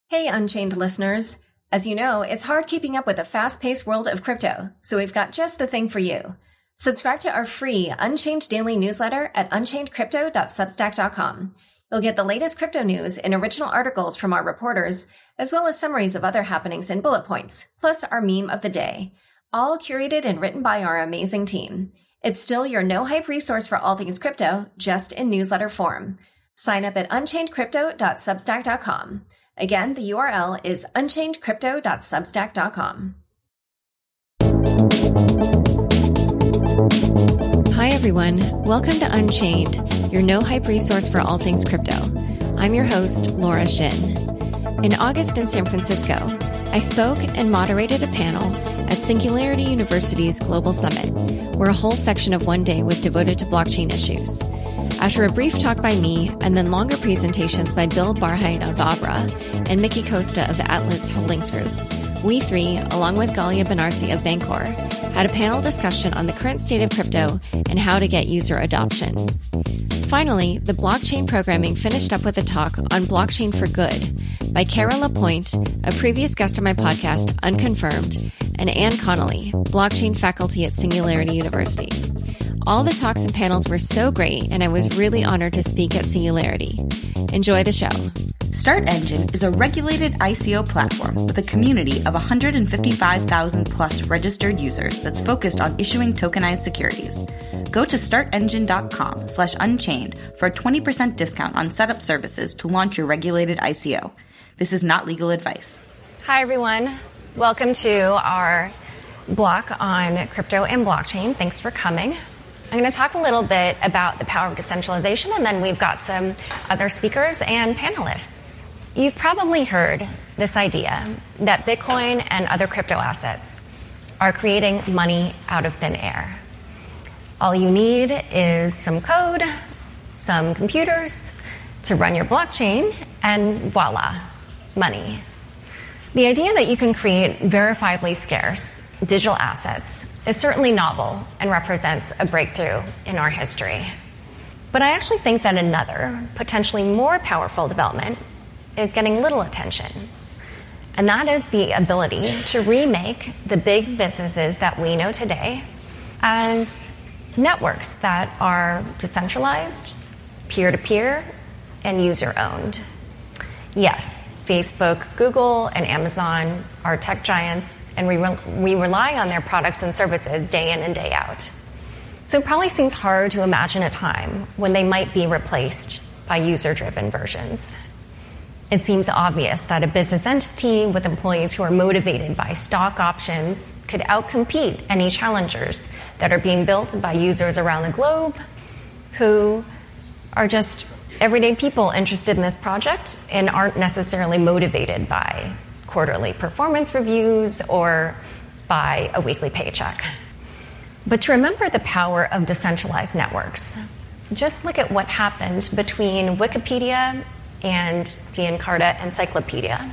Hey, Unchained listeners. As you know, it's hard keeping up with the fast-paced world of crypto, so we've got just the thing for you. Subscribe to our free Unchained daily newsletter at unchainedcrypto.substack.com. You'll get the latest crypto news and original articles from our reporters, as well as summaries of other happenings and bullet points, plus our meme of the day, all curated and written by our amazing team. It's still your no-hype resource for all things crypto, just in newsletter form. Sign up at unchainedcrypto.substack.com. Again, the URL is unchainedcrypto.substack.com. Hi, everyone. Welcome to Unchained, your no-hype resource for all things crypto. I'm your host, Laura Shin. In August in San Francisco, I spoke and moderated a panel at Singularity University's Global Summit, where a whole section of one day was devoted to blockchain issues. After a brief talk by me and then longer presentations by Bill Barhain of Abra and Mickey Costa of the Atlas Holdings Group, we three, along with Galia Benarsi of Bancor, had a panel discussion on the current state of crypto and how to get user adoption. Finally, the blockchain programming finished up with a talk on Blockchain for Good by Kara Lapointe, a previous guest on my podcast, Unconfirmed, and Anne Connolly, blockchain faculty at Singularity University. All the talks and panels were so great, and I was really honored to speak at Singularity. Enjoy the show. StartEngine is a regulated ICO platform with a community of 155,000 plus registered users that's focused on issuing tokenized securities. Go to startengine.com/unchained for a 20% discount on setup services to launch your regulated ICO. This is not legal advice. Hi, everyone. Welcome to our block on crypto and blockchain. Thanks for coming. I'm going to talk a little bit about the power of decentralization, and then we've got some other speakers and panelists. You've probably heard this idea that Bitcoin and other crypto assets are creating money out of thin air. All you need is some code, some computers to run your blockchain, and voila, money. The idea that you can create verifiably scarce digital assets is certainly novel and represents a breakthrough in our history. But I actually think that another, potentially more powerful development is getting little attention. And that is the ability to remake the big businesses that we know today as networks that are decentralized, peer-to-peer, and user-owned. Yes, Facebook, Google, and Amazon are tech giants, and we rely on their products and services day in and day out. So it probably seems hard to imagine a time when they might be replaced by user-driven versions. It seems obvious that a business entity with employees who are motivated by stock options could outcompete any challengers that are being built by users around the globe who are just everyday people interested in this project and aren't necessarily motivated by quarterly performance reviews or by a weekly paycheck. But to remember the power of decentralized networks, just look at what happened between Wikipedia and the Encarta Encyclopedia.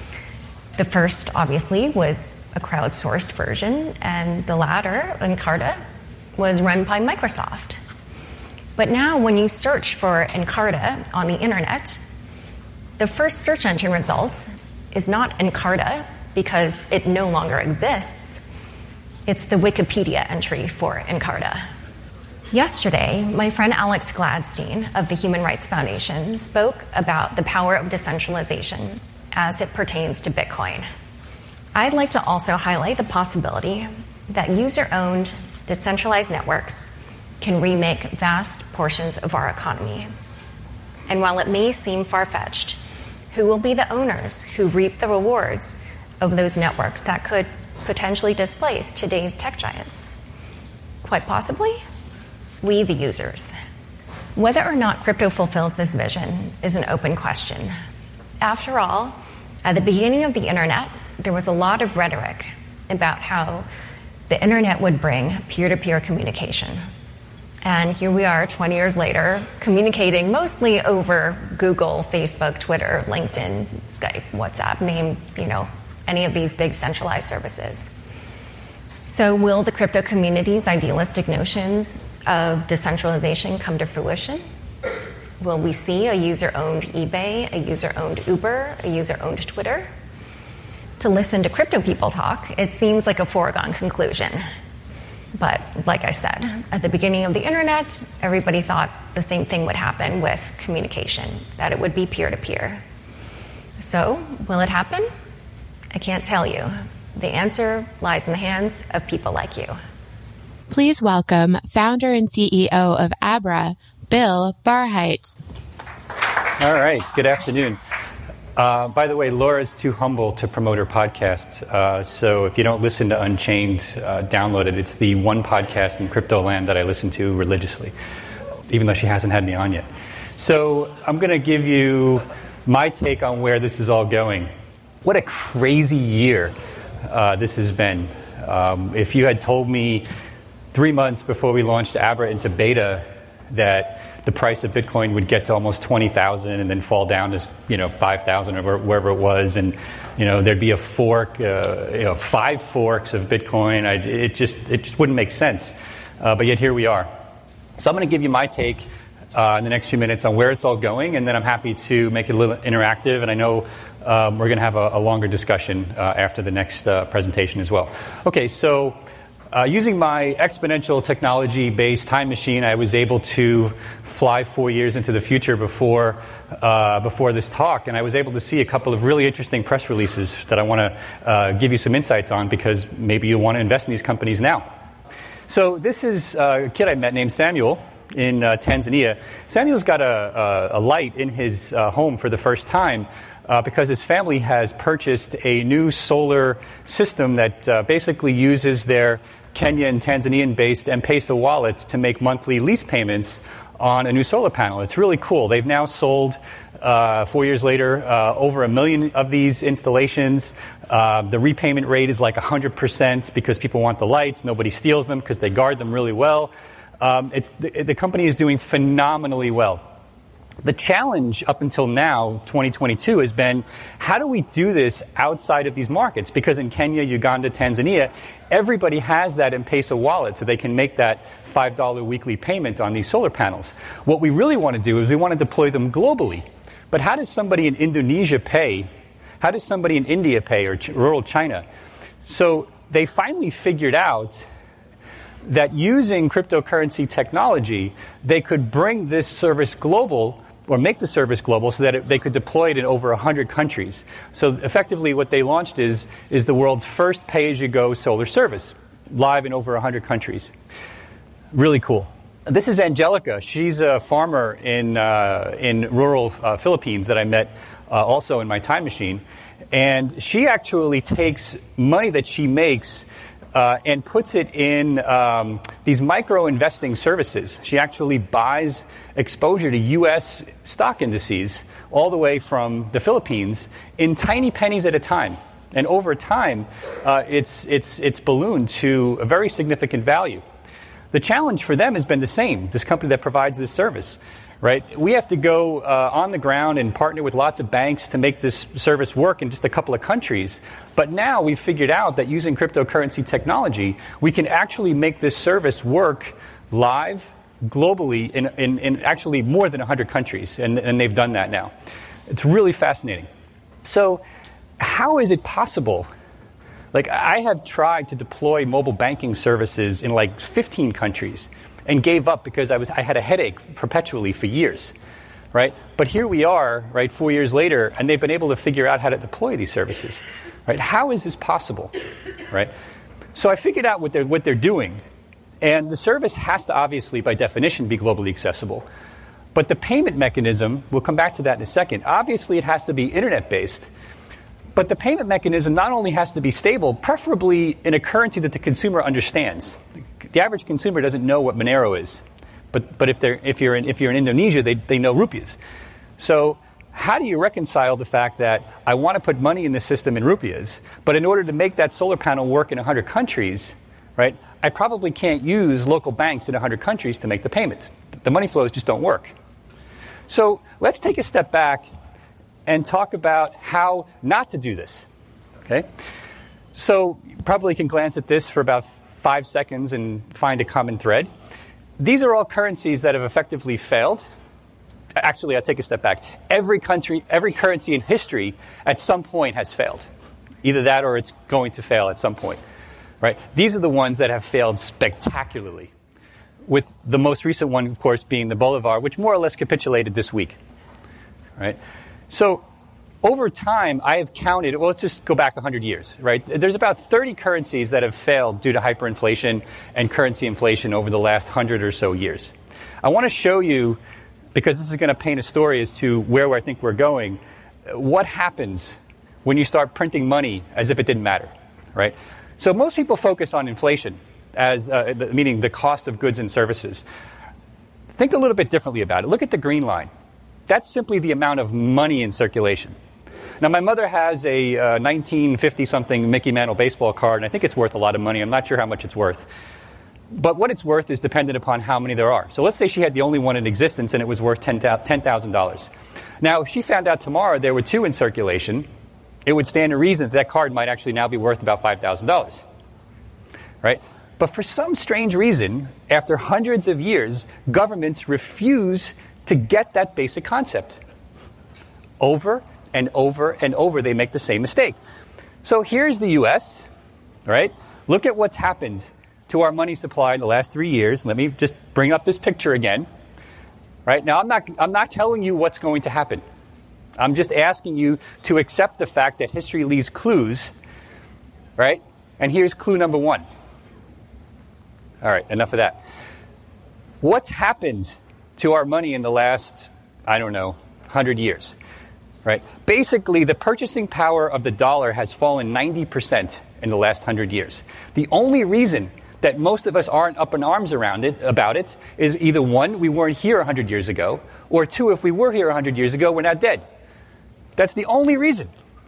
The first, obviously, was a crowdsourced version, and the latter, Encarta, was run by Microsoft. But now when you search for Encarta on the internet, the first search engine results is not Encarta because it no longer exists. It's the Wikipedia entry for Encarta. Yesterday, my friend Alex Gladstein of the Human Rights Foundation spoke about the power of decentralization as it pertains to Bitcoin. I'd like to also highlight the possibility that user-owned decentralized networks can remake vast portions of our economy. And while it may seem far-fetched, who will be the owners who reap the rewards of those networks that could potentially displace today's tech giants? Quite possibly, we the users. Whether or not crypto fulfills this vision is an open question. After all, at the beginning of the internet, there was a lot of rhetoric about how the internet would bring peer-to-peer communication. And here we are 20 years later, communicating mostly over Google, Facebook, Twitter, LinkedIn, Skype, WhatsApp, name, any of these big centralized services. So will the crypto community's idealistic notions of decentralization come to fruition? Will we see a user-owned eBay, a user-owned Uber, a user-owned Twitter? To listen to crypto people talk, it seems like a foregone conclusion. But like I said, at the beginning of the internet, everybody thought the same thing would happen with communication, that it would be peer-to-peer. So, will it happen? I can't tell you. The answer lies in the hands of people like you. Please welcome founder and CEO of Abra, Bill Barhydt. All right, good afternoon. By the way, Laura's too humble to promote her podcast, so if you don't listen to Unchained, download it. It's the one podcast in crypto land that I listen to religiously, even though she hasn't had me on yet. So I'm going to give you my take on where this is all going. What a crazy year this has been. If you had told me 3 months before we launched Abra into beta that the price of Bitcoin would get to almost 20,000 and then fall down to 5,000 or wherever it was, and there'd be a fork, 5 forks of Bitcoin. It just wouldn't make sense. But yet here we are. So I'm going to give you my take in the next few minutes on where it's all going, and then I'm happy to make it a little interactive. And I know we're going to have a longer discussion after the next presentation as well. Okay, so. Using my exponential technology-based time machine, I was able to fly 4 years into the future before this talk, and I was able to see a couple of really interesting press releases that I want to give you some insights on, because maybe you want to invest in these companies now. So this is a kid I met named Samuel in Tanzania. Samuel's got a light in his home for the first time. Because his family has purchased a new solar system that basically uses their Kenya and Tanzanian-based M-Pesa wallets to make monthly lease payments on a new solar panel. It's really cool. They've now sold, 4 years later, over 1 million of these installations. The repayment rate is like 100% because people want the lights. Nobody steals them because they guard them really well. The company is doing phenomenally well. The challenge up until now, 2022, has been how do we do this outside of these markets? Because in Kenya, Uganda, Tanzania, everybody has that M-Pesa wallet, so they can make that $5 weekly payment on these solar panels. What we really want to do is we want to deploy them globally. But how does somebody in Indonesia pay? How does somebody in India pay, or rural China? So they finally figured out that using cryptocurrency technology, they could bring this service global, or make the service global, so that they could deploy it in over 100 countries. So effectively what they launched is the world's first pay-as-you-go solar service, live in over 100 countries. Really cool. This is Angelica. She's a farmer in rural Philippines that I met also in my time machine. And she actually takes money that she makes and puts it in these micro-investing services. She actually buys exposure to U.S. stock indices all the way from the Philippines in tiny pennies at a time. And over time, it's ballooned to a very significant value. The challenge for them has been the same, this company that provides this service. Right? We have to go on the ground and partner with lots of banks to make this service work in just a couple of countries. But now we've figured out that using cryptocurrency technology, we can actually make this service work live, globally, in actually more than 100 countries. And they've done that now. It's really fascinating. So how is it possible? Like, I have tried to deploy mobile banking services in like 15 countries. And gave up because I had a headache perpetually for years, right? But here we are, right, 4 years later, and they've been able to figure out how to deploy these services, right? How is this possible, right? So I figured out what they're doing, and the service has to obviously, by definition, be globally accessible. But the payment mechanism, we'll come back to that in a second. Obviously, it has to be internet-based. But the payment mechanism not only has to be stable, preferably in a currency that the consumer understands. The average consumer doesn't know what Monero is, but if you're in Indonesia, they know rupiahs. So how do you reconcile the fact that I want to put money in the system in rupiahs, but in order to make that solar panel work in 100 countries, right? I probably can't use local banks in 100 countries to make the payment. The money flows just don't work. So let's take a step back and talk about how not to do this. Okay? So you probably can glance at this for about 5 seconds and find a common thread. These are all currencies that have effectively failed. Actually, I'll take a step back. Every currency in history at some point has failed. Either that or it's going to fail at some point. Right? These are the ones that have failed spectacularly, with the most recent one, of course, being the Bolivar, which more or less capitulated this week. Right? So over time, I have counted, well, let's just go back 100 years. Right? There's about 30 currencies that have failed due to hyperinflation and currency inflation over the last 100 or so years. I want to show you, because this is going to paint a story as to where I think we're going, what happens when you start printing money as if it didn't matter. Right? So most people focus on inflation, as meaning the cost of goods and services. Think a little bit differently about it. Look at the green line. That's simply the amount of money in circulation. Now, my mother has a 1950-something Mickey Mantle baseball card, and I think it's worth a lot of money. I'm not sure how much it's worth. But what it's worth is dependent upon how many there are. So let's say she had the only one in existence, and it was worth $10,000. Now, if she found out tomorrow there were two in circulation, it would stand to reason that card might actually now be worth about $5,000, right? But for some strange reason, after hundreds of years, governments refuse to get that basic concept. Over and over and over, they make the same mistake. So here's the U.S., right? Look at what's happened to our money supply in the last 3 years. Let me just bring up this picture again, right? Now, I'm not telling you what's going to happen. I'm just asking you to accept the fact that history leaves clues, right? And here's clue number one. All right, enough of that. What's happened to our money in the last, 100 years, right? Basically, the purchasing power of the dollar has fallen 90% in the last 100 years. The only reason that most of us aren't up in arms about it is either one, we weren't here 100 years ago, or two, if we were here 100 years ago, we're not dead. That's the only reason.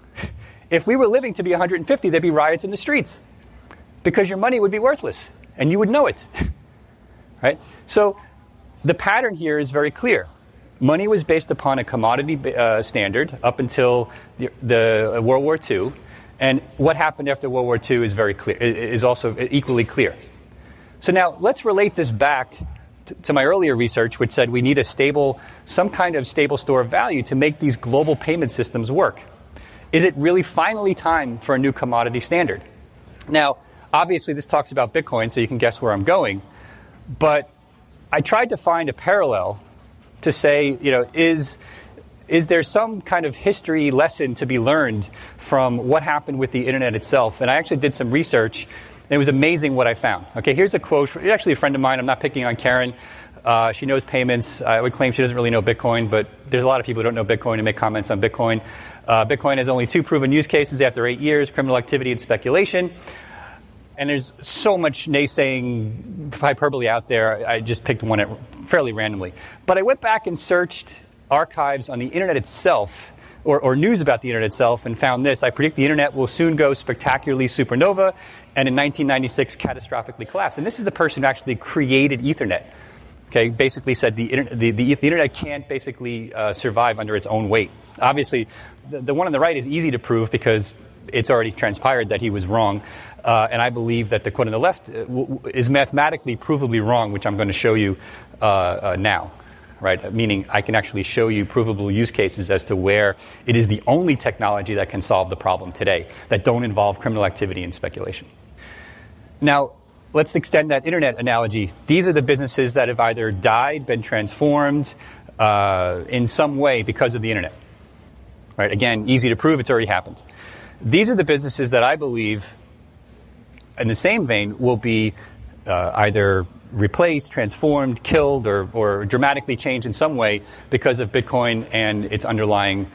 If we were living to be 150, there'd be riots in the streets because your money would be worthless and you would know it. Right? So the pattern here is very clear. Money was based upon a commodity standard up until the World War II, and what happened after World War II is very clear. Is also equally clear. So now let's relate this back to my earlier research, which said we need some kind of stable store of value to make these global payment systems work. Is it really finally time for a new commodity standard? Now, obviously, this talks about Bitcoin, so you can guess where I'm going. But I tried to find a parallel to say, is there some kind of history lesson to be learned from what happened with the internet itself? And I actually did some research. It was amazing what I found. Okay, here's a quote from actually a friend of mine. I'm not picking on Karen. She knows payments. I would claim she doesn't really know Bitcoin, but there's a lot of people who don't know Bitcoin and make comments on Bitcoin. Bitcoin has only 2 proven use cases after 8 years, criminal activity and speculation. And there's so much naysaying hyperbole out there. I just picked one fairly randomly. But I went back and searched archives on the internet itself, or news about the internet itself, and found this. I predict the internet will soon go spectacularly supernova, and in 1996 catastrophically collapse. And this is the person who actually created Ethernet. Okay, basically said the internet can't basically survive under its own weight. Obviously, the one on the right is easy to prove because it's already transpired that he was wrong. And I believe that the quote on the left is mathematically provably wrong, which I'm going to show you now. Right? Meaning I can actually show you provable use cases as to where it is the only technology that can solve the problem today that don't involve criminal activity and speculation. Now, let's extend that internet analogy. These are the businesses that have either died, been transformed in some way because of the internet. Right? Again, easy to prove, it's already happened. These are the businesses that I believe, in the same vein, will be either replaced, transformed, killed, or dramatically changed in some way because of Bitcoin and its underlying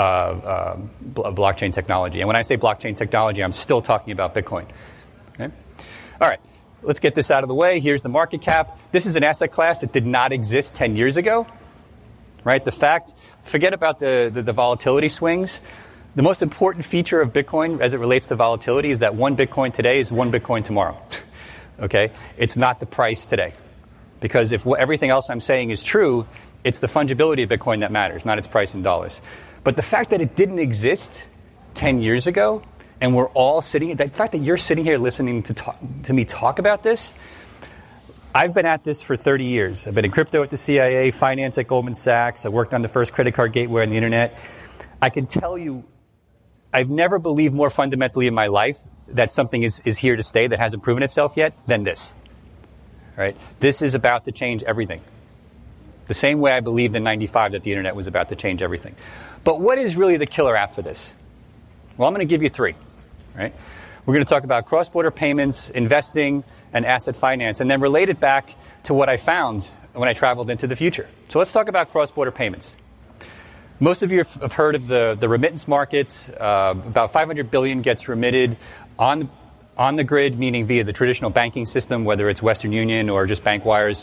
blockchain technology. And when I say blockchain technology, I'm still talking about Bitcoin. Okay? All right, let's get this out of the way. Here's the market cap. This is an asset class that did not exist 10 years ago. Right? Forget about the volatility swings. The most important feature of Bitcoin as it relates to volatility is that one Bitcoin today is one Bitcoin tomorrow. Okay? It's not the price today. Because if everything else I'm saying is true, it's the fungibility of Bitcoin that matters, not its price in dollars. But the fact that it didn't exist 10 years ago, and we're all the fact that you're sitting here listening to me talk about this, I've been at this for 30 years. I've been in crypto at the CIA, finance at Goldman Sachs. I worked on the first credit card gateway on the internet. I can tell you, I've never believed more fundamentally in my life that something is here to stay that hasn't proven itself yet than this. Right? This is about to change everything. The same way I believed in 95 that the internet was about to change everything. But what is really the killer app for this? Well, I'm going to give you 3. Right? We're going to talk about cross-border payments, investing, and asset finance, and then relate it back to what I found when I traveled into the future. So let's talk about cross-border payments. Most of you have heard of the remittance market. About $500 billion gets remitted on the grid, meaning via the traditional banking system, whether it's Western Union or just bank wires.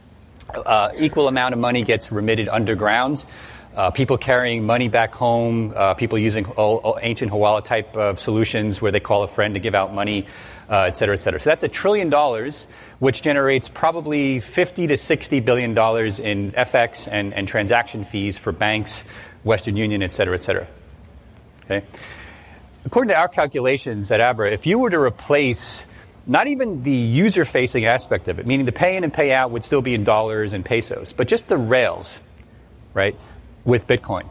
Equal amount of money gets remitted underground. People carrying money back home, people using ancient Hawala type of solutions where they call a friend to give out money, et cetera, et cetera. So that's $1 trillion, which generates probably $50 to $60 billion in FX and transaction fees for banks, Western Union, et cetera, et cetera. Okay? According to our calculations at Abra, if you were to replace not even the user-facing aspect of it, meaning the pay in and pay out would still be in dollars and pesos, but just the rails, right, with Bitcoin,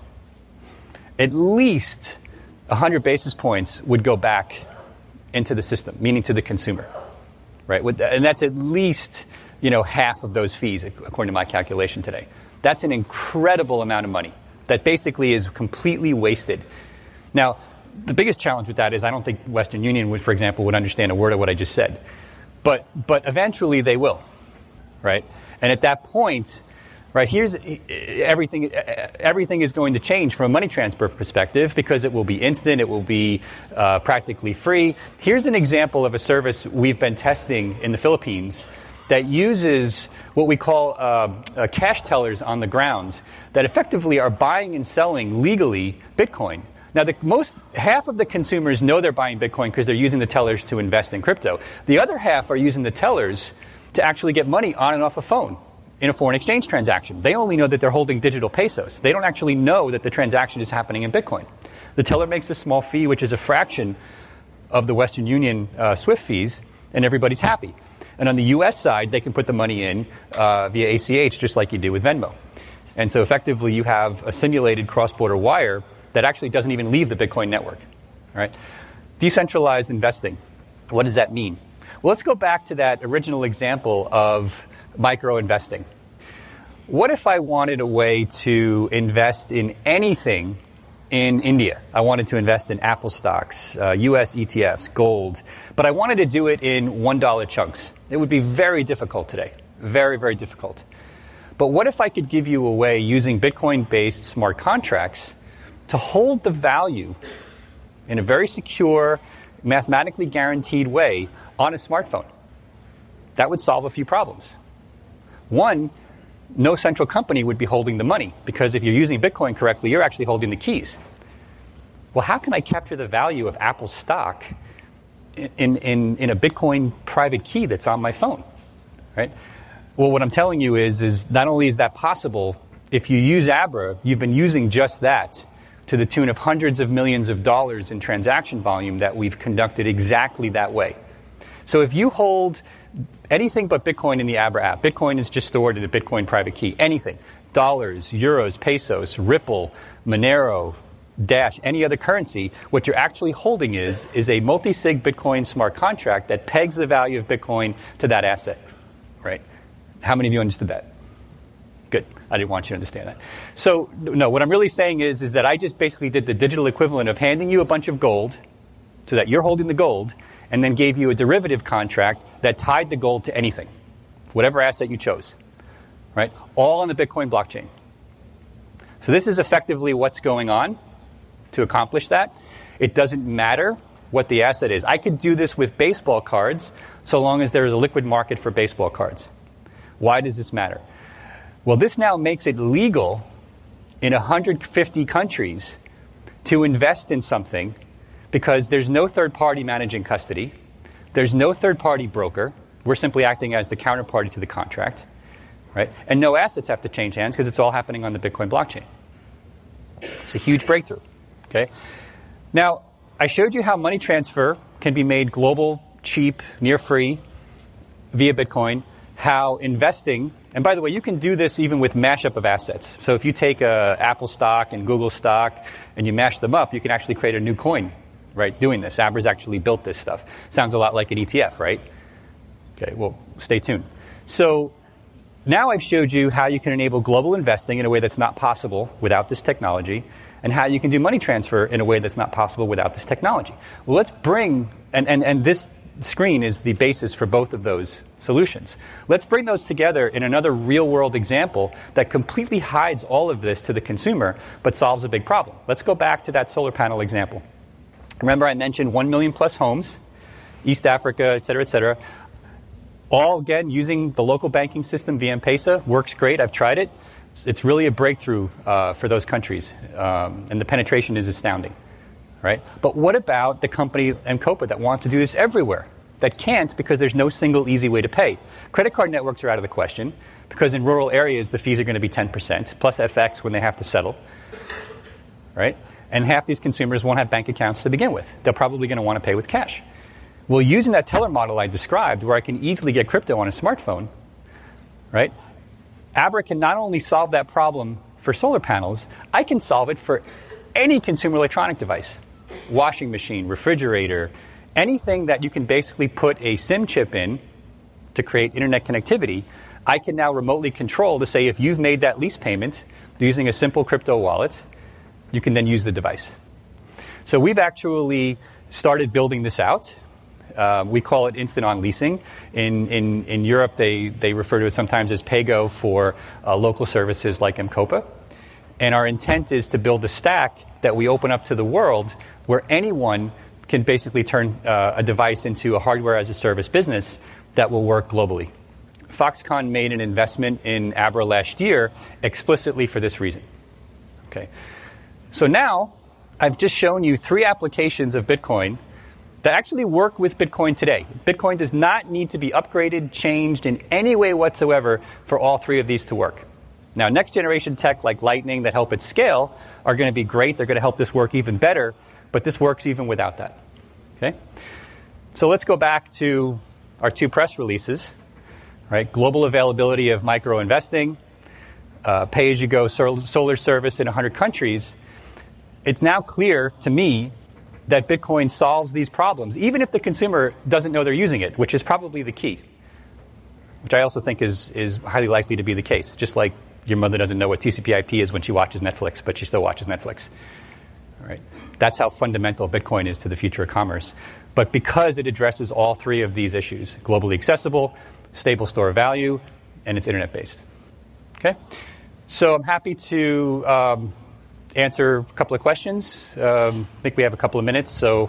at least 100 basis points would go back into the system, meaning to the consumer, right? And that's at least, half of those fees, according to my calculation today. That's an incredible amount of money that basically is completely wasted. Now, the biggest challenge with that is I don't think Western Union, for example, would understand a word of what I just said. But eventually they will, right? And at that point, right, here's everything is going to change from a money transfer perspective because it will be instant, it will be practically free. Here's an example of a service we've been testing in the Philippines that uses what we call cash tellers on the ground that effectively are buying and selling legally Bitcoin. Now, half of the consumers know they're buying Bitcoin because they're using the tellers to invest in crypto. The other half are using the tellers to actually get money on and off a phone in a foreign exchange transaction. They only know that they're holding digital pesos. They don't actually know that the transaction is happening in Bitcoin. The teller makes a small fee, which is a fraction of the Western Union SWIFT fees, and everybody's happy. And on the U.S. side, they can put the money in via ACH, just like you do with Venmo. And so effectively, you have a simulated cross-border wire that actually doesn't even leave the Bitcoin network. All right? Decentralized investing. What does that mean? Well, let's go back to that original example of micro-investing. What if I wanted a way to invest in anything in India? I wanted to invest in Apple stocks, US ETFs, gold, but I wanted to do it in $1 chunks. It would be very difficult today. Very, very difficult. But what if I could give you a way using Bitcoin-based smart contracts to hold the value in a very secure, mathematically guaranteed way on a smartphone? That would solve a few problems. One, no central company would be holding the money because if you're using Bitcoin correctly, you're actually holding the keys. Well, how can I capture the value of Apple stock in a Bitcoin private key that's on my phone, right? Well, what I'm telling you is not only is that possible, if you use Abra, you've been using just that to the tune of hundreds of millions of dollars in transaction volume that we've conducted exactly that way. So if you hold anything but Bitcoin in the Abra app, Bitcoin is just stored in a Bitcoin private key, anything, dollars, euros, pesos, Ripple, Monero, Dash, any other currency, what you're actually holding is a multi-sig Bitcoin smart contract that pegs the value of Bitcoin to that asset, right? How many of you understood that? Good. I didn't want you to understand that. So, no, what I'm really saying is that I just basically did the digital equivalent of handing you a bunch of gold so that you're holding the gold and then gave you a derivative contract that tied the gold to anything, whatever asset you chose, right? All on the Bitcoin blockchain. So this is effectively what's going on to accomplish that. It doesn't matter what the asset is. I could do this with baseball cards so long as there is a liquid market for baseball cards. Why does this matter? Well, this now makes it legal in 150 countries to invest in something because there's no third party managing custody. There's no third party broker. We're simply acting as the counterparty to the contract, right? And no assets have to change hands because it's all happening on the Bitcoin blockchain. It's a huge breakthrough, okay? Now, I showed you how money transfer can be made global, cheap, near free via Bitcoin. how investing, and by the way, you can do this even with mashup of assets. So if you take Apple stock and Google stock and you mash them up, you can actually create a new coin, right, doing this. Abra's actually built this stuff. Sounds a lot like an ETF, right? Okay, well, stay tuned. So now I've showed you how you can enable global investing in a way that's not possible without this technology, and how you can do money transfer in a way that's not possible without this technology. Well, let's bring, and this screen is the basis for both of those solutions. Let's bring those together in another real-world example that completely hides all of this to the consumer, but solves a big problem. Let's go back to that solar panel example. Remember I mentioned 1 million plus homes, East Africa, et cetera, all, again, using the local banking system via M-Pesa. Works great. I've tried it. It's really a breakthrough for those countries, and the penetration is astounding. Right? But what about the company M-Copa that wants to do this everywhere? That can't because there's no single easy way to pay. Credit card networks are out of the question because in rural areas the fees are going to be 10% plus FX when they have to settle. Right? And half these consumers won't have bank accounts to begin with. They're probably going to want to pay with cash. Well, using that teller model I described where I can easily get crypto on a smartphone, right? Abra can not only solve that problem for solar panels, I can solve it for any consumer electronic device. Washing machine, refrigerator, anything that you can basically put a SIM chip in to create internet connectivity, I can now remotely control to say if you've made that lease payment using a simple crypto wallet, you can then use the device. So we've actually started building this out. We call it instant-on leasing. In Europe, they refer to it sometimes as PayGo for local services like M-Copa. And our intent is to build a stack that we open up to the world where anyone can basically turn a device into a hardware-as-a-service business that will work globally. Foxconn made an investment in Abra last year explicitly for this reason. Okay. So now I've just shown you 3 applications of Bitcoin that actually work with Bitcoin today. Bitcoin does not need to be upgraded, changed in any way whatsoever for all 3 of these to work. Now, next-generation tech like Lightning that help it scale are going to be great. They're going to help this work even better, but this works even without that. Okay? So let's go back to our 2 press releases. Right? Global availability of micro-investing, pay-as-you-go solar service in 100 countries. It's now clear to me that Bitcoin solves these problems, even if the consumer doesn't know they're using it, which is probably the key, which I also think is highly likely to be the case, just like your mother doesn't know what TCP/IP is when she watches Netflix, but she still watches Netflix. All right? That's how fundamental Bitcoin is to the future of commerce. But because it addresses all 3 of these issues, globally accessible, stable store of value, and it's internet-based. Okay? So I'm happy to answer a couple of questions. I think we have a couple of minutes, so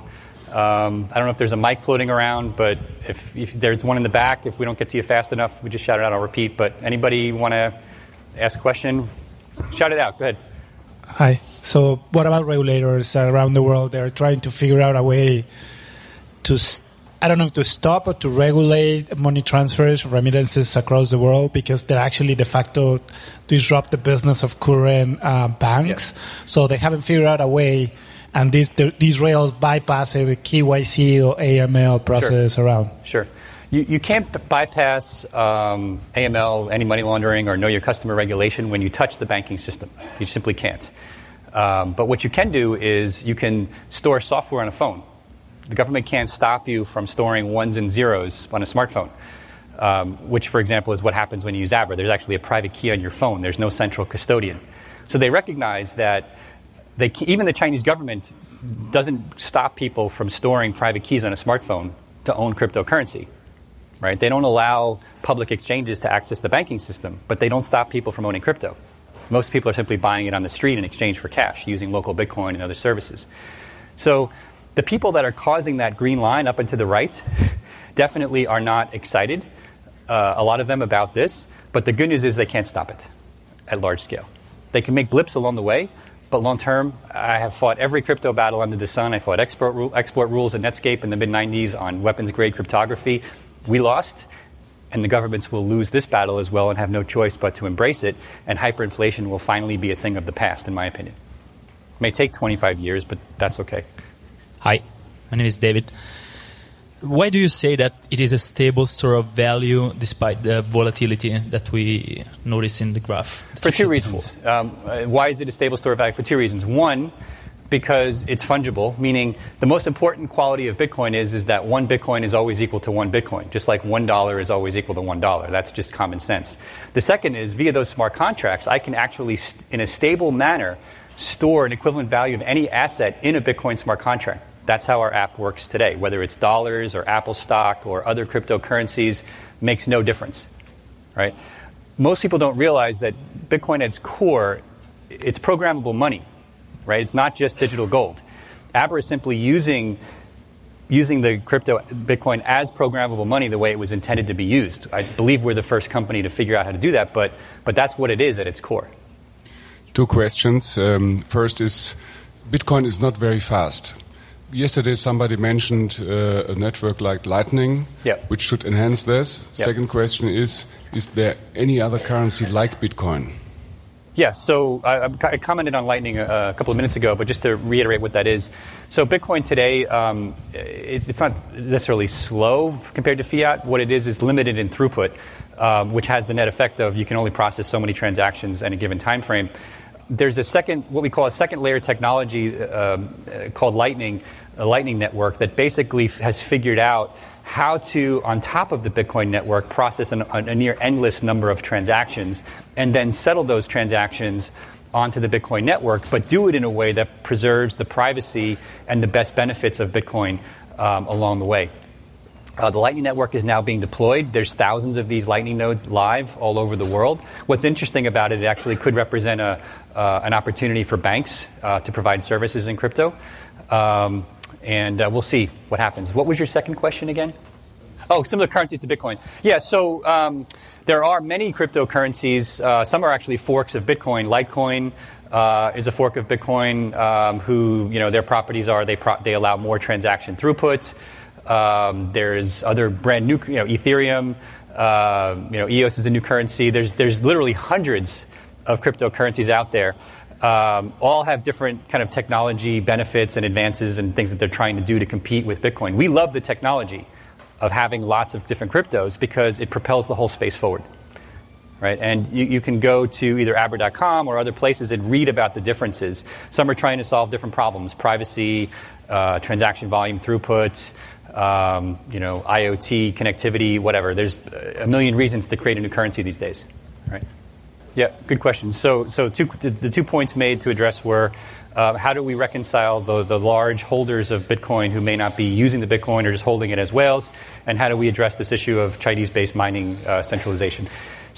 I don't know if there's a mic floating around, but if there's one in the back, if we don't get to you fast enough, we just shout it out, I'll repeat. But anybody want to ask a question? Shout it out. Go ahead. Hi. So what about regulators around the world? They're trying to figure out a way to, to stop or to regulate money transfers, remittances across the world, because they're actually de facto disrupt the business of current banks. Yeah. So they haven't figured out a way, and these rails bypass a KYC or AML process around. Sure. You can't bypass AML, anti-money laundering, or know your customer regulation when you touch the banking system. You simply can't. But what you can do is you can store software on a phone. The government can't stop you from storing ones and zeros on a smartphone, which, for example, is what happens when you use Abra. There's actually a private key on your phone. There's no central custodian. So they recognize that even the Chinese government doesn't stop people from storing private keys on a smartphone to own cryptocurrency. Right? They don't allow public exchanges to access the banking system, but they don't stop people from owning crypto. Most people are simply buying it on the street in exchange for cash, using local Bitcoin and other services. So the people that are causing that green line up and to the right definitely are not excited, a lot of them, about this. But the good news is they can't stop it at large scale. They can make blips along the way, but long term, I have fought every crypto battle under the sun. I fought export rules at Netscape in the mid-'90s on weapons-grade cryptography. We lost, and the governments will lose this battle as well and have no choice but to embrace it, and hyperinflation will finally be a thing of the past, in my opinion. It may take 25 years, but that's okay. Hi, my name is David. why do you say that it is a stable store of value despite the volatility that we notice in the graph? For two reasons. Why is it a stable store of value? For two reasons. One, because it's fungible, meaning the most important quality of Bitcoin is that one Bitcoin is always equal to one Bitcoin, just like $1 is always equal to $1. That's just common sense. The second is, via those smart contracts, I can actually, in a stable manner, store an equivalent value of any asset in a Bitcoin smart contract. That's how our app works today. Whether it's dollars or Apple stock or other cryptocurrencies, makes no difference, right? Most people don't realize that Bitcoin at its core, it's programmable money. Right? It's not just digital gold. Abra is simply using the crypto Bitcoin as programmable money the way it was intended to be used. I believe we're the first company to figure out how to do that, but that's what it is at its core. Two questions. First is, Bitcoin is not very fast. Yesterday somebody mentioned a network like Lightning, which should enhance this. Second question is there any other currency like Bitcoin? Yeah, so I commented on Lightning a couple of minutes ago, but just to reiterate what that is. So Bitcoin today, it's not necessarily slow compared to fiat. What it is limited in throughput, which has the net effect of you can only process so many transactions in a given time frame. There's what we call a second layer technology called Lightning, a Lightning network that basically has figured out how to, on top of the Bitcoin network, process a near endless number of transactions and then settle those transactions onto the Bitcoin network, but do it in a way that preserves the privacy and the best benefits of Bitcoin along the way. The Lightning Network is now being deployed. There's thousands of these Lightning nodes live all over the world. What's interesting about it actually could represent an opportunity for banks to provide services in crypto. And we'll see what happens. What was your second question again? Oh, similar currencies to Bitcoin. Yeah, so there are many cryptocurrencies. Some are actually forks of Bitcoin. Litecoin is a fork of Bitcoin who, their properties are they allow more transaction throughput. There's other brand new, Ethereum, EOS is a new currency. There's literally hundreds of cryptocurrencies out there. All have different kind of technology benefits and advances and things that they're trying to do to compete with Bitcoin. We love the technology of having lots of different cryptos because it propels the whole space forward, right? And you can go to either Abra.com or other places and read about the differences. Some are trying to solve different problems: privacy, transaction volume throughput, IoT connectivity, whatever. There's a million reasons to create a new currency these days, right? Yeah, good question. So the 2 points made to address were how do we reconcile the large holders of Bitcoin who may not be using the Bitcoin or just holding it as whales, and how do we address this issue of Chinese-based mining centralization?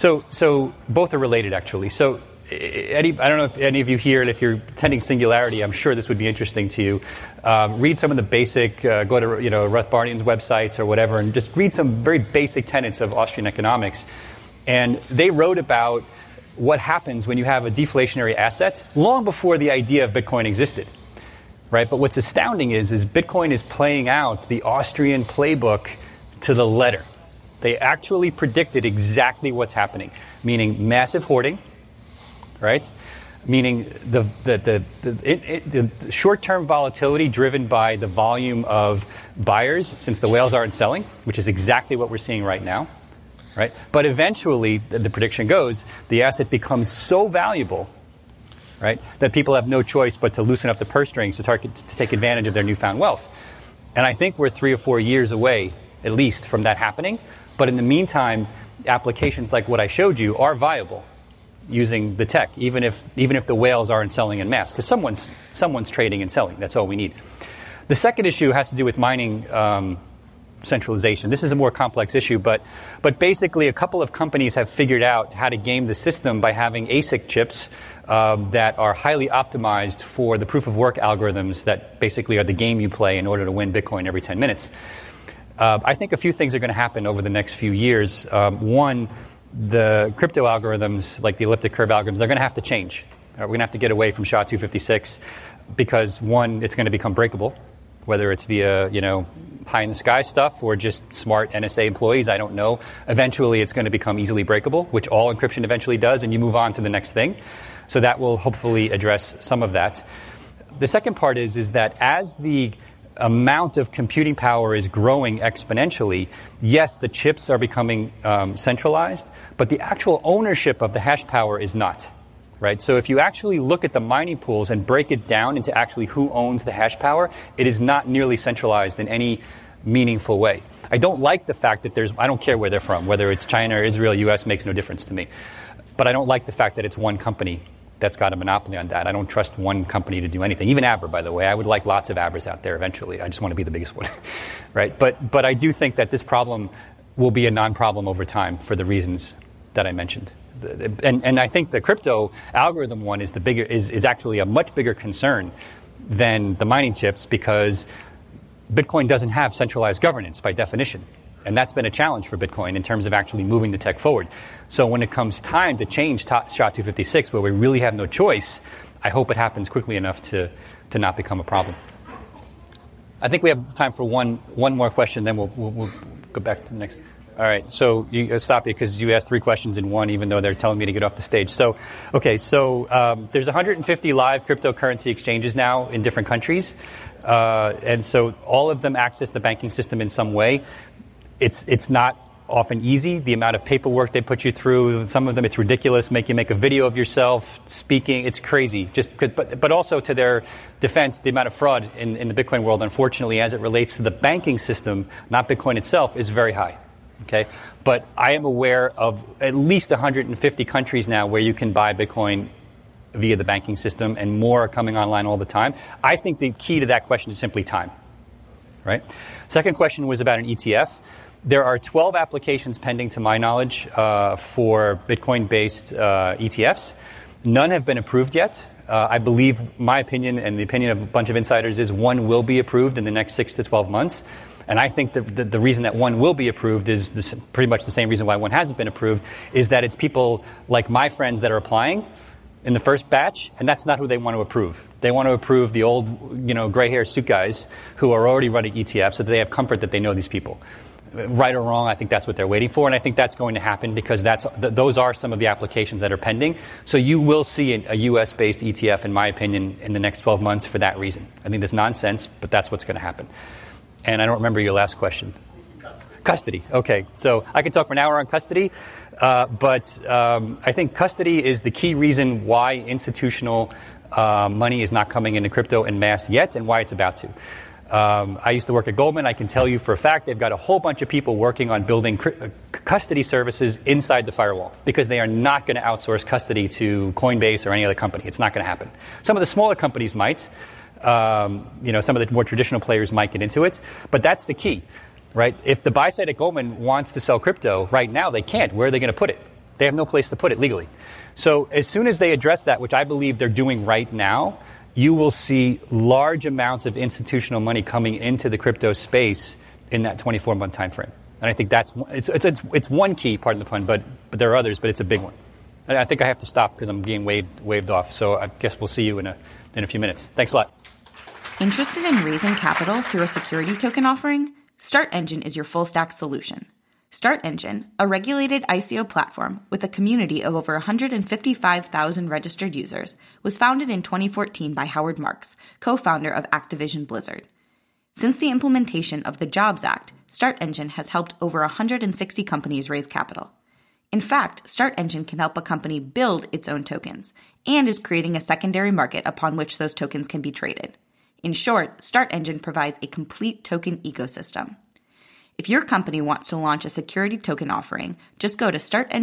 So both are related, actually. So I don't know if any of you here, and if you're attending Singularity, I'm sure this would be interesting to you. Read some of the basic, go to Rothbardian's websites or whatever, and just read some very basic tenets of Austrian economics. And they wrote about what happens when you have a deflationary asset long before the idea of Bitcoin existed, right? But what's astounding is Bitcoin is playing out the Austrian playbook to the letter. They actually predicted exactly what's happening, meaning massive hoarding, right? Meaning the short-term volatility driven by the volume of buyers, since the whales aren't selling, which is exactly what we're seeing right now. Right? But eventually, the prediction goes, the asset becomes so valuable, right, that people have no choice but to loosen up the purse strings to take advantage of their newfound wealth. And I think we're 3 or 4 years away, at least, from that happening. But in the meantime, applications like what I showed you are viable using the tech, even if the whales aren't selling en masse, because someone's trading and selling. That's all we need. The second issue has to do with mining centralization. This is a more complex issue, but basically a couple of companies have figured out how to game the system by having ASIC chips that are highly optimized for the proof of work algorithms that basically are the game you play in order to win Bitcoin every 10 minutes. I think a few things are going to happen over the next few years. One, the crypto algorithms, like the elliptic curve algorithms, they're going to have to change. We're going to have to get away from SHA-256 because, one, it's going to become breakable, whether it's via, pie-in-the-sky stuff or just smart NSA employees, I don't know. Eventually, it's going to become easily breakable, which all encryption eventually does, and you move on to the next thing. So that will hopefully address some of that. The second part is that as the amount of computing power is growing exponentially, yes, the chips are becoming centralized, but the actual ownership of the hash power is not. Right? So if you actually look at the mining pools and break it down into actually who owns the hash power, it is not nearly centralized in any meaningful way. I don't like the fact that I don't care where they're from, whether it's China or Israel, US, makes no difference to me. But I don't like the fact that it's one company that's got a monopoly on that. I don't trust one company to do anything. Even Aber, by the way. I would like lots of Abers out there eventually. I just want to be the biggest one. Right? But I do think that this problem will be a non-problem over time for the reasons that I mentioned. And I think the crypto algorithm one is is actually a much bigger concern than the mining chips, because Bitcoin doesn't have centralized governance by definition. And that's been a challenge for Bitcoin in terms of actually moving the tech forward. So when it comes time to change SHA-256, where we really have no choice, I hope it happens quickly enough to not become a problem. I think we have time for one more question, then we'll go back to the next. All right, so you stop it because you asked 3 questions in one, even though they're telling me to get off the stage. So there's 150 live cryptocurrency exchanges now in different countries, and so all of them access the banking system in some way. It's not often easy. The amount of paperwork they put you through, some of them it's ridiculous. Make you make a video of yourself speaking. It's crazy. But also, to their defense, the amount of fraud in the Bitcoin world, unfortunately, as it relates to the banking system, not Bitcoin itself, is very high. Okay, but I am aware of at least 150 countries now where you can buy Bitcoin via the banking system, and more are coming online all the time. I think the key to that question is simply time. Right? Second question was about an ETF. There are 12 applications pending, to my knowledge, for Bitcoin-based ETFs. None have been approved yet. I believe my opinion and the opinion of a bunch of insiders is one will be approved in the next 6 to 12 months. And I think that the reason that one will be approved is pretty much the same reason why one hasn't been approved, is that it's people like my friends that are applying in the first batch, and that's not who they want to approve. They want to approve the old, gray-haired suit guys who are already running ETFs, so that they have comfort that they know these people. Right or wrong, I think that's what they're waiting for, and I think that's going to happen because those are some of the applications that are pending. So you will see a U.S.-based ETF, in my opinion, in the next 12 months for that reason. I think that's nonsense, but that's what's going to happen. And I don't remember your last question. Custody. Okay, so I could talk for an hour on custody, but I think custody is the key reason why institutional money is not coming into crypto en masse yet, and why it's about to. I used to work at Goldman. I can tell you for a fact they've got a whole bunch of people working on building custody services inside the firewall, because they are not going to outsource custody to Coinbase or any other company. It's not going to happen. Some of the smaller companies might. Some of the more traditional players might get into it, but that's the key, right? If the buy side at Goldman wants to sell crypto right now, they can't. Where are they going to put it? They have no place to put it legally. So as soon as they address that, which I believe they're doing right now, you will see large amounts of institutional money coming into the crypto space in that 24-month time frame. And I think it's one key, pardon the pun, but there are others, but it's a big one. And I think I have to stop because I'm being waved off. So I guess we'll see you in a few minutes. Thanks a lot. Interested in raising capital through a security token offering? StartEngine is your full-stack solution. StartEngine, a regulated ICO platform with a community of over 155,000 registered users, was founded in 2014 by Howard Marks, co-founder of Activision Blizzard. Since the implementation of the Jobs Act, StartEngine has helped over 160 companies raise capital. In fact, StartEngine can help a company build its own tokens and is creating a secondary market upon which those tokens can be traded. In short, StartEngine provides a complete token ecosystem. If your company wants to launch a security token offering, just go to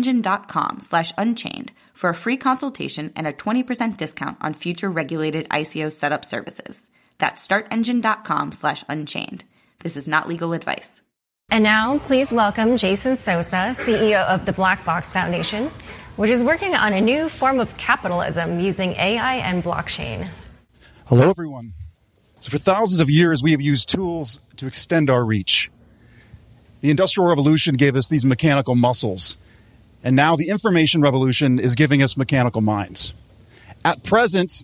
startengine.com/unchained for a free consultation and a 20% discount on future regulated ICO setup services. That's startengine.com/unchained. This is not legal advice. And now, please welcome Jason Sosa, CEO of the Black Box Foundation, which is working on a new form of capitalism using AI and blockchain. Hello, everyone. So for thousands of years, we have used tools to extend our reach. The Industrial Revolution gave us these mechanical muscles, and now the information revolution is giving us mechanical minds. At present,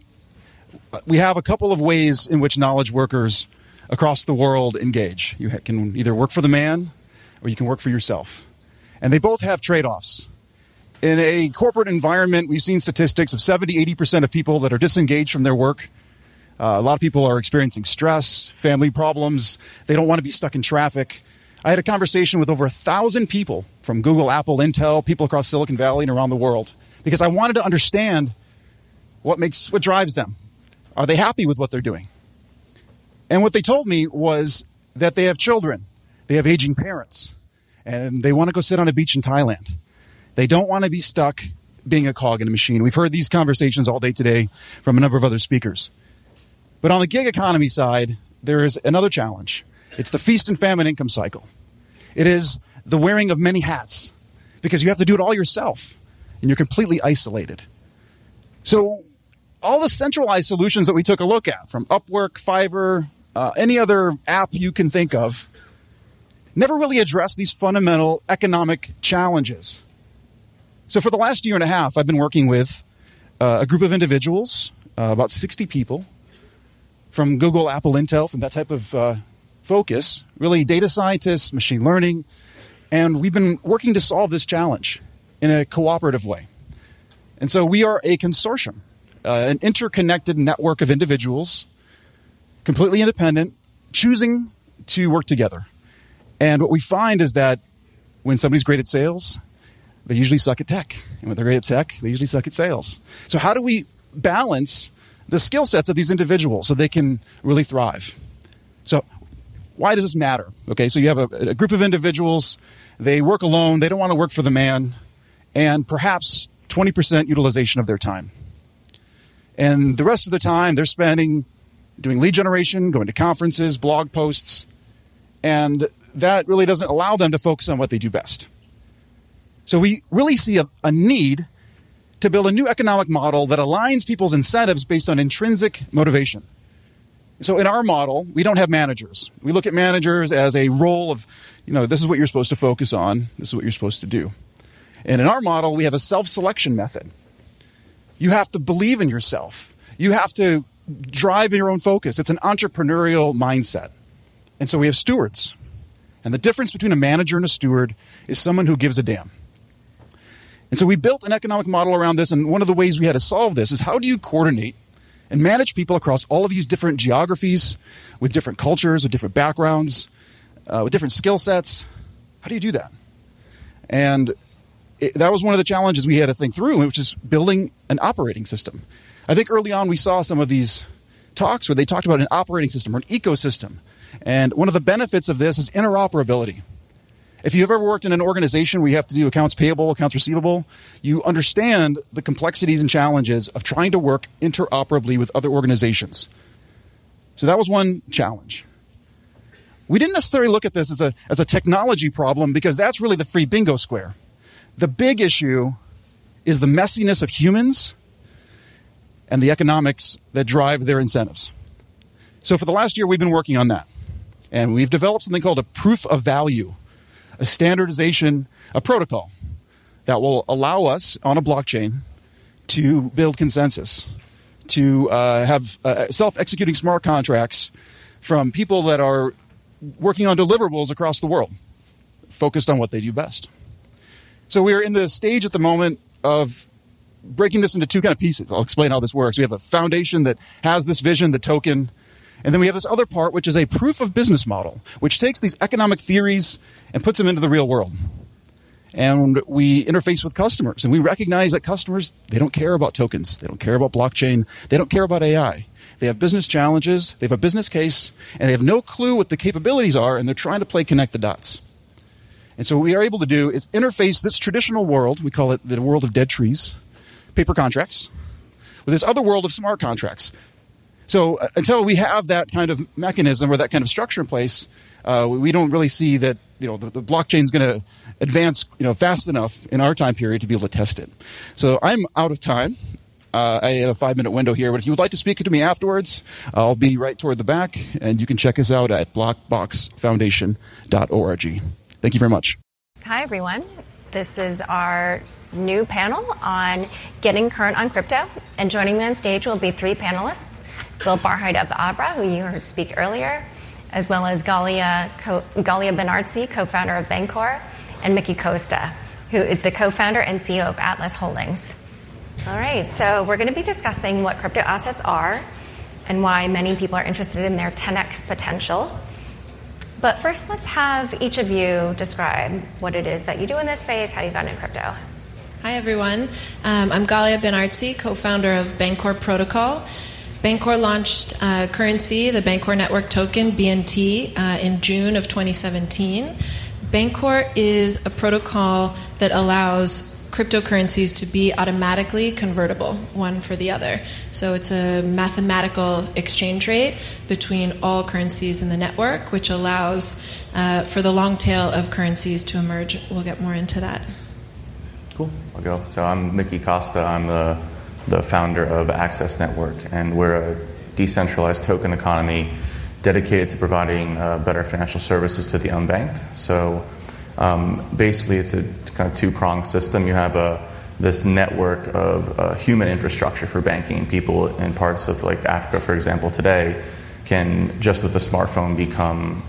we have a couple of ways in which knowledge workers across the world engage. You can either work for the man, or you can work for yourself. And they both have trade-offs. In a corporate environment, we've seen statistics of 70-80% of people that are disengaged from their work A lot of people are experiencing stress, family problems. They don't want to be stuck in traffic. I had a conversation with over 1,000 people from Google, Apple, Intel, people across Silicon Valley and around the world, because I wanted to understand what drives them. Are they happy with what they're doing? And what they told me was that they have children, they have aging parents, and they want to go sit on a beach in Thailand. They don't want to be stuck being a cog in a machine. We've heard these conversations all day today from a number of other speakers. But on the gig economy side, there is another challenge. It's the feast and famine income cycle. It is the wearing of many hats, because you have to do it all yourself, and you're completely isolated. So all the centralized solutions that we took a look at, from Upwork, Fiverr, any other app you can think of, never really addressed these fundamental economic challenges. So for the last year and a half, I've been working with a group of individuals, about 60 people, from Google, Apple, Intel, from that type of focus, really data scientists, machine learning, and we've been working to solve this challenge in a cooperative way. And so we are a consortium, an interconnected network of individuals, completely independent, choosing to work together. And what we find is that when somebody's great at sales, they usually suck at tech. And when they're great at tech, they usually suck at sales. So how do we balance the skill sets of these individuals so they can really thrive? So why does this matter? Okay, so you have a group of individuals, they work alone, they don't want to work for the man, and perhaps 20% utilization of their time. And the rest of the time, they're spending doing lead generation, going to conferences, blog posts, and that really doesn't allow them to focus on what they do best. So we really see a need to build a new economic model that aligns people's incentives based on intrinsic motivation. So in our model, we don't have managers. We look at managers as a role of, this is what you're supposed to focus on, this is what you're supposed to do. And in our model, we have a self-selection method. You have to believe in yourself. You have to drive your own focus. It's an entrepreneurial mindset. And so we have stewards. And the difference between a manager and a steward is someone who gives a damn. And so we built an economic model around this, and one of the ways we had to solve this is how do you coordinate and manage people across all of these different geographies, with different cultures, with different backgrounds, with different skill sets? How do you do that? And that was one of the challenges we had to think through, which is building an operating system. I think early on we saw some of these talks where they talked about an operating system or an ecosystem. And one of the benefits of this is interoperability. If you've ever worked in an organization where you have to do accounts payable, accounts receivable, you understand the complexities and challenges of trying to work interoperably with other organizations. So that was one challenge. We didn't necessarily look at this as a technology problem, because that's really the free bingo square. The big issue is the messiness of humans and the economics that drive their incentives. So for the last year, we've been working on that. And we've developed something called a proof of value, a standardization, a protocol that will allow us on a blockchain to build consensus, to have self-executing smart contracts from people that are working on deliverables across the world, focused on what they do best. So we're in the stage at the moment of breaking this into two kind of pieces. I'll explain how this works. We have a foundation that has this vision, the token, and then we have this other part, which is a proof of business model, which takes these economic theories and puts them into the real world. And we interface with customers, and we recognize that customers, they don't care about tokens. They don't care about blockchain. They don't care about AI. They have business challenges. They have a business case, and they have no clue what the capabilities are, and they're trying to connect the dots. And so what we are able to do is interface this traditional world, we call it the world of dead trees, paper contracts, with this other world of smart contracts. So until we have that kind of mechanism or that kind of structure in place, we don't really see that the blockchain is going to advance fast enough in our time period to be able to test it. So I'm out of time. I had a 5-minute window here, but if you would like to speak to me afterwards, I'll be right toward the back, and you can check us out at blockboxfoundation.org. Thank you very much. Hi, everyone. This is our new panel on getting current on crypto, and joining me on stage will be 3 panelists: Bill Barhydt of Abra, who you heard speak earlier, as well as Galia Benartzi, co-founder of Bancor, and Mickey Costa, who is the co-founder and CEO of Atlas Holdings. All right, so we're going to be discussing what crypto assets are and why many people are interested in their 10x potential. But first, let's have each of you describe what it is that you do in this space, how you got into crypto. Hi, everyone. I'm Galia Benartzi, co-founder of Bancor Protocol. Bancor launched currency, the Bancor Network Token, BNT, in June of 2017. Bancor is a protocol that allows cryptocurrencies to be automatically convertible, one for the other. So it's a mathematical exchange rate between all currencies in the network, which allows for the long tail of currencies to emerge. We'll get more into that. Cool. I'll go. So I'm Mickey Costa. I'm the founder of Access Network, and we're a decentralized token economy dedicated to providing better financial services to the unbanked. So basically, it's a kind of two-pronged system. You have this network of human infrastructure for banking. People in parts of like Africa, for example, today can just with a smartphone become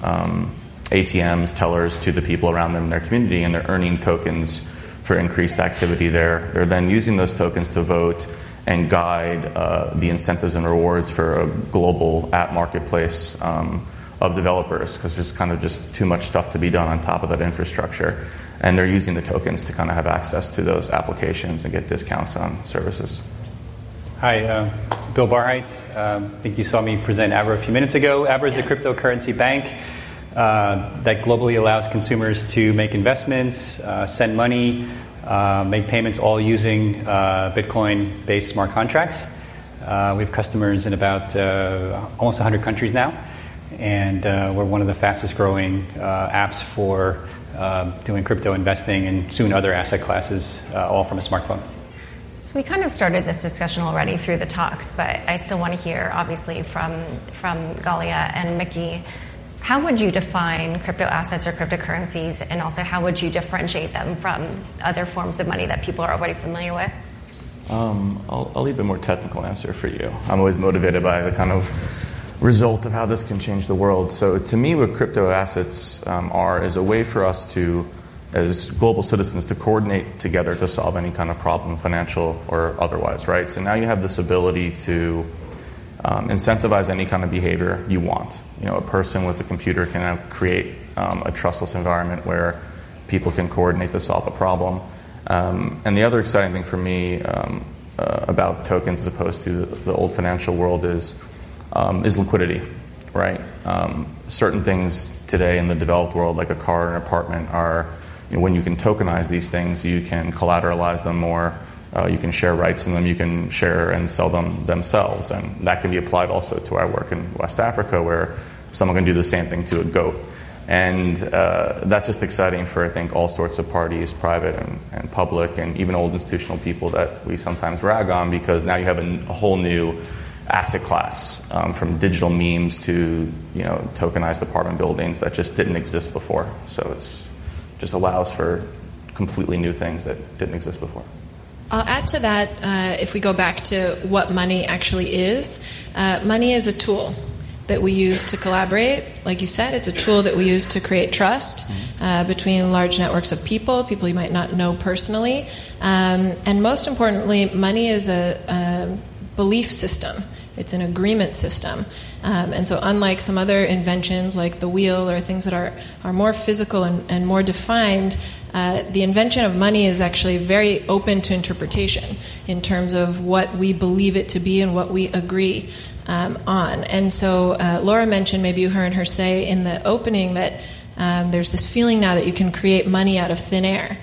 ATMs, tellers to the people around them in their community, and they're earning tokens for increased activity there. They're then using those tokens to vote and guide the incentives and rewards for a global app marketplace of developers, because there's kind of just too much stuff to be done on top of that infrastructure. And they're using the tokens to kind of have access to those applications and get discounts on services. Hi, Bill Barheit. I think you saw me present Abra a few minutes ago. Abra is a cryptocurrency bank that globally allows consumers to make investments, send money, make payments, all using Bitcoin-based smart contracts. We have customers in about almost 100 countries now, and we're one of the fastest growing apps for doing crypto investing and soon other asset classes, all from a smartphone. So we kind of started this discussion already through the talks, but I still want to hear, obviously, from Galia and Mickey. How would you define crypto assets or cryptocurrencies, and also how would you differentiate them from other forms of money that people are already familiar with? I'll leave a more technical answer for you. I'm always motivated by the kind of result of how this can change the world. So to me, what crypto assets are is a way for us to, as global citizens, to coordinate together to solve any kind of problem, financial or otherwise, right? So now you have this ability to incentivize any kind of behavior you want. You know, a person with a computer can now create a trustless environment where people can coordinate to solve a problem. And the other exciting thing for me about tokens as opposed to the old financial world is liquidity, right? Certain things today in the developed world, like a car or an apartment, are, you know, when you can tokenize these things, you can collateralize them more. You can share rights in them, you can share and sell them themselves. And that can be applied also to our work in West Africa, where someone can do the same thing to a goat. And that's just exciting for, I think, all sorts of parties, private and public, and even old institutional people that we sometimes rag on, because now you have a whole new asset class, from digital memes to, you know, tokenized apartment buildings that just didn't exist before. So it's just allows for completely new things that didn't exist before. I'll add to that, if we go back to what money actually is. Money is a tool that we use to collaborate. Like you said, it's a tool that we use to create trust between large networks of people you might not know personally. And most importantly, money is a belief system. It's an agreement system. And so unlike some other inventions like the wheel or things that are more physical and more defined, the invention of money is actually very open to interpretation in terms of what we believe it to be and what we agree on. And so Laura mentioned, maybe you heard her say in the opening, that there's this feeling now that you can create money out of thin air.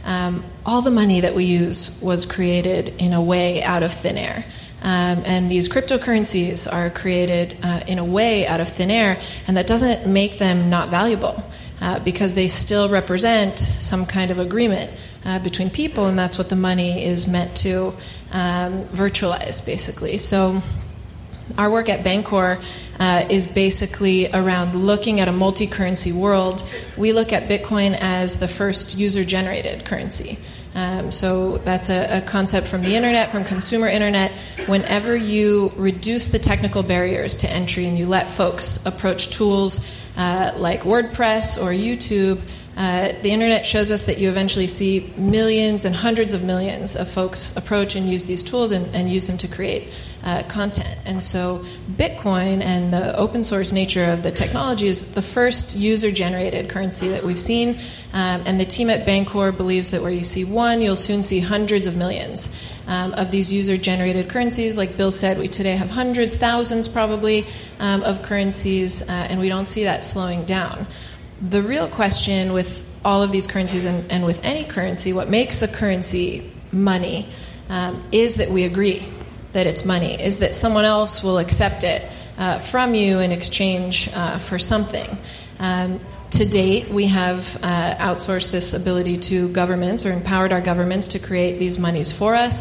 All the money that we use was created in a way out of thin air. And these cryptocurrencies are created in a way out of thin air, and that doesn't make them not valuable, because they still represent some kind of agreement between people, and that's what the money is meant to virtualize, basically. So our work at Bancor is basically around looking at a multi-currency world. We look at Bitcoin as the first user-generated currency. So that's a concept from the internet, from consumer internet. Whenever you reduce the technical barriers to entry and you let folks approach tools like WordPress or YouTube The internet shows us that you eventually see millions and hundreds of millions of folks approach and use these tools and use them to create content. And so Bitcoin and the open source nature of the technology is the first user-generated currency that we've seen. And the team at Bancor believes that where you see one, you'll soon see hundreds of millions of these user-generated currencies. Like Bill said, we today have hundreds, thousands probably, of currencies, and we don't see that slowing down. The real question with all of these currencies and with any currency, what makes a currency money, is that we agree that it's money, is that someone else will accept it from you in exchange for something. To date, we have outsourced this ability to governments or empowered our governments to create these monies for us.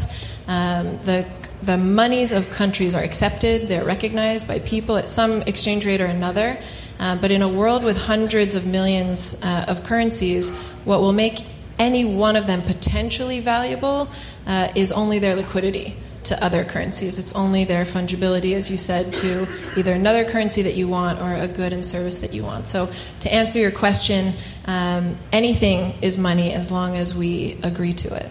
The monies of countries are accepted, they're recognized by people at some exchange rate or another. But in a world with hundreds of millions of currencies, what will make any one of them potentially valuable is only their liquidity to other currencies. It's only their fungibility, as you said, to either another currency that you want or a good and service that you want. So to answer your question, anything is money as long as we agree to it.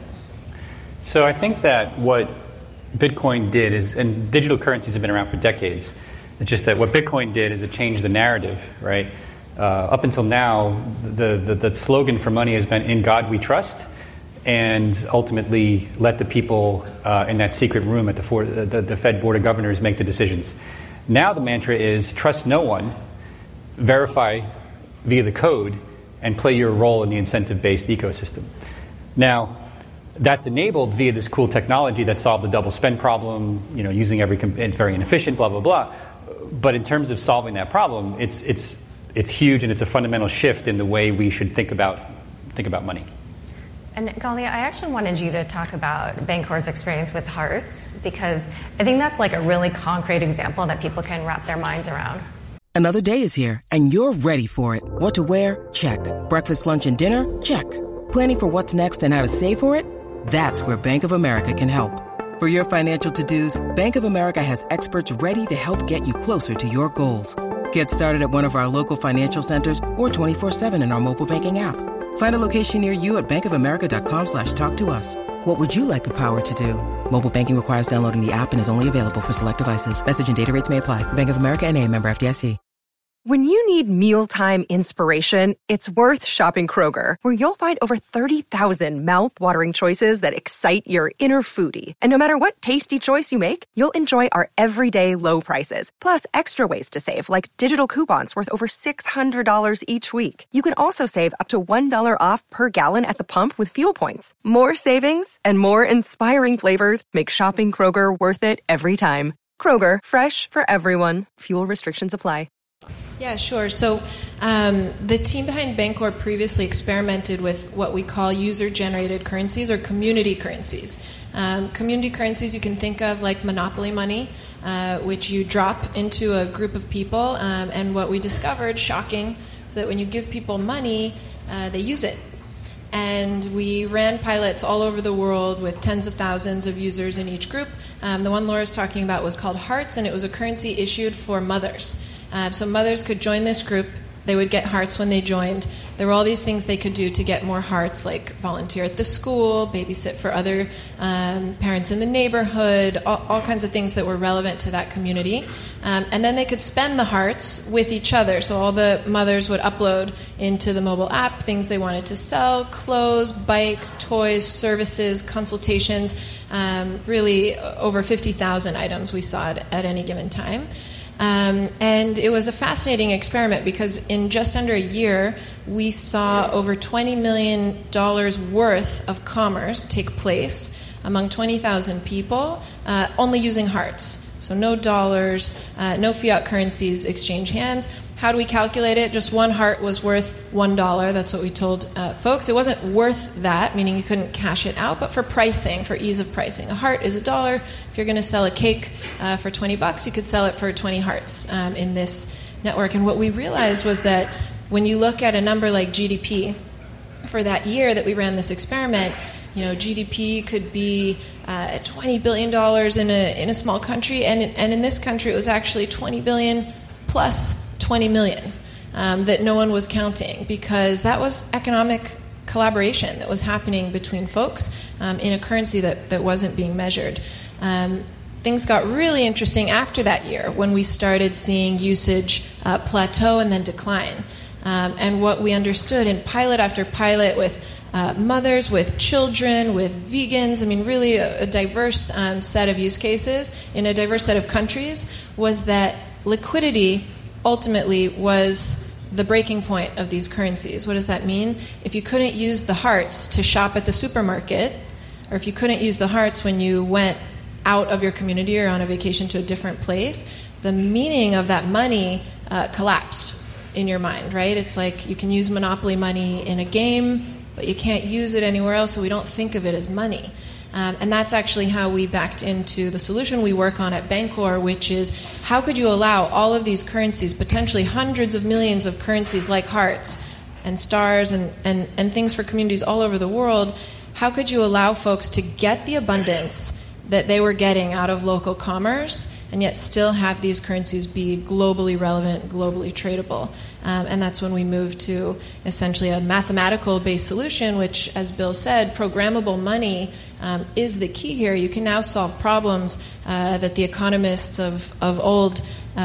So I think that what Bitcoin did is, and digital currencies have been around for decades, it's just that what Bitcoin did is it changed the narrative, right? Up until now, the slogan for money has been "In God We Trust," and ultimately let the people in that secret room at the Fed Board of Governors make the decisions. Now the mantra is trust no one, verify via the code, and play your role in the incentive-based ecosystem. Now, that's enabled via this cool technology that solved the double spend problem, using it's very inefficient, blah, blah, blah. But in terms of solving that problem, it's huge, and it's a fundamental shift in the way we should think about money. And Gali, I actually wanted you to talk about Bancor's experience with Hearts, because I think that's like a really concrete example that people can wrap their minds around. Another day is here, and you're ready for it. What to wear? Check. Breakfast, lunch, and dinner? Check. Planning for what's next and how to save for it? That's where Bank of America can help. For your financial to-dos, Bank of America has experts ready to help get you closer to your goals. Get started at one of our local financial centers or 24/7 in our mobile banking app. Find a location near you at bankofamerica.com/talktous. What would you like the power to do? Mobile banking requires downloading the app and is only available for select devices. Message and data rates may apply. Bank of America N.A., member FDIC. When you need mealtime inspiration, it's worth shopping Kroger, where you'll find over 30,000 mouth-watering choices that excite your inner foodie. And no matter what tasty choice you make, you'll enjoy our everyday low prices, plus extra ways to save, like digital coupons worth over $600 each week. You can also save up to $1 off per gallon at the pump with fuel points. More savings and more inspiring flavors make shopping Kroger worth it every time. Kroger, fresh for everyone. Fuel restrictions apply. Yeah, sure. So the team behind Bancor previously experimented with what we call user-generated currencies or community currencies. Community currencies you can think of like Monopoly money, which you drop into a group of people. And what we discovered, shocking, is that when you give people money, they use it. And we ran pilots all over the world with tens of thousands of users in each group. The one Laura's talking about was called Hearts, and it was a currency issued for mothers. So mothers could join this group. They would get hearts when they joined. There were all these things they could do to get more hearts, like volunteer at the school, babysit for other parents in the neighborhood, all kinds of things that were relevant to that community. And then they could spend the hearts with each other. So all the mothers would upload into the mobile app things they wanted to sell, clothes, bikes, toys, services, consultations, really over 50,000 items we saw at any given time. And it was a fascinating experiment because in just under a year, we saw over $20 million worth of commerce take place among 20,000 people, only using hearts. So no dollars, no fiat currencies exchange hands. How do we calculate it? Just one heart was worth $1. That's what we told folks. It wasn't worth that, meaning you couldn't cash it out, but for pricing, for ease of pricing. A heart is $1. If you're going to sell a cake for $20, you could sell it for 20 hearts in this network. And what we realized was that when you look at a number like GDP, for that year that we ran this experiment, GDP could be $20 billion in a small country, and in this country it was actually $20 billion plus 20 million. that no one was counting, because that was economic collaboration that was happening between folks in a currency that wasn't being measured. Things got really interesting after that year when we started seeing usage plateau and then decline. And what we understood in pilot after pilot with mothers, with children, with vegans, I mean, really a diverse set of use cases in a diverse set of countries, was that liquidity ultimately was the breaking point of these currencies. What does that mean? If you couldn't use the hearts to shop at the supermarket, or if you couldn't use the hearts when you went out of your community or on a vacation to a different place, the meaning of that money collapsed in your mind, right? It's like you can use Monopoly money in a game, but you can't use it anywhere else, so we don't think of it as money. And that's actually how we backed into the solution we work on at Bancor, which is how could you allow all of these currencies, potentially hundreds of millions of currencies like hearts and stars and things for communities all over the world, how could you allow folks to get the abundance that they were getting out of local commerce and yet still have these currencies be globally relevant, globally tradable? And that's when we moved to essentially a mathematical-based solution, which, as Bill said, programmable money is the key here. You can now solve problems that the economists of old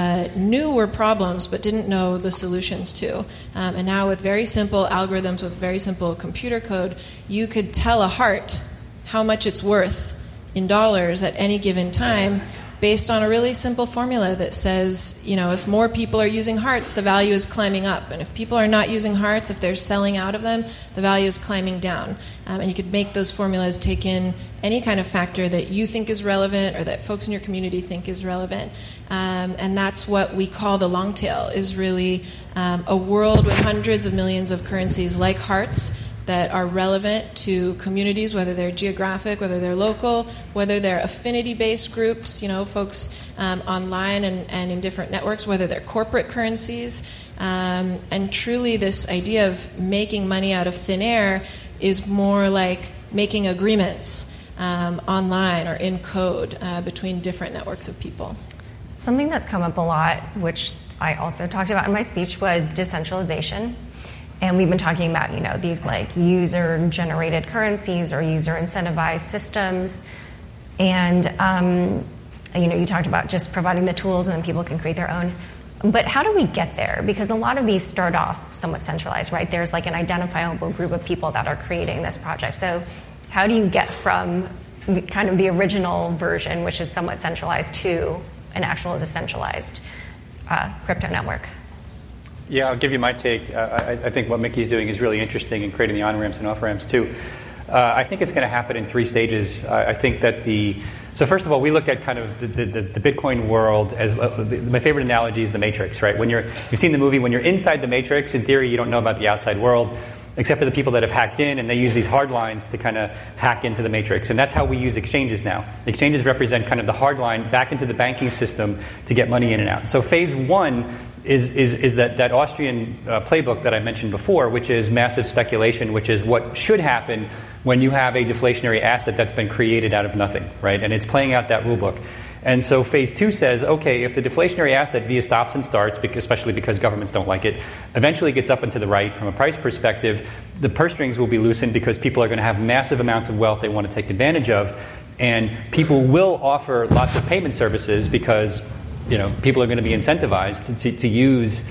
knew were problems but didn't know the solutions to. And now with very simple algorithms, with very simple computer code, you could tell a heart how much it's worth in dollars at any given time based on a really simple formula that says, you know, if more people are using hearts, the value is climbing up. And if people are not using hearts, if they're selling out of them, the value is climbing down. And you could make those formulas take in any kind of factor that you think is relevant or that folks in your community think is relevant. And that's what we call the long tail, is really a world with hundreds of millions of currencies like hearts that are relevant to communities, whether they're geographic, whether they're local, whether they're affinity-based groups, you know, folks online and in different networks, whether they're corporate currencies. And truly this idea of making money out of thin air is more like making agreements online or in code between different networks of people. Something that's come up a lot, which I also talked about in my speech, was decentralization. And we've been talking about, you know, these like user-generated currencies or user-incentivized systems. And, you know, you talked about just providing the tools and then people can create their own. But how do we get there? Because a lot of these start off somewhat centralized, right? There's like an identifiable group of people that are creating this project. So how do you get from kind of the original version, which is somewhat centralized, to an actual decentralized crypto network? Yeah, I'll give you my take. I think what Mickey's doing is really interesting in creating the on-ramps and off-ramps, too. I think it's going to happen in 3 stages. I think that so first of all, we look at kind of the Bitcoin world as, my favorite analogy is the Matrix, right? You've seen the movie, when you're inside the Matrix, in theory, you don't know about the outside world, except for the people that have hacked in, and they use these hard lines to kind of hack into the Matrix. And that's how we use exchanges now. Exchanges represent kind of the hard line back into the banking system to get money in and out. So phase 1 is that Austrian playbook that I mentioned before, which is massive speculation, which is what should happen when you have a deflationary asset that's been created out of nothing, right? And it's playing out that rule book. And so phase 2 says, okay, if the deflationary asset via stops and starts, especially because governments don't like it, eventually gets up and to the right from a price perspective, the purse strings will be loosened because people are going to have massive amounts of wealth they want to take advantage of. And people will offer lots of payment services because, you know, people are going to be incentivized to use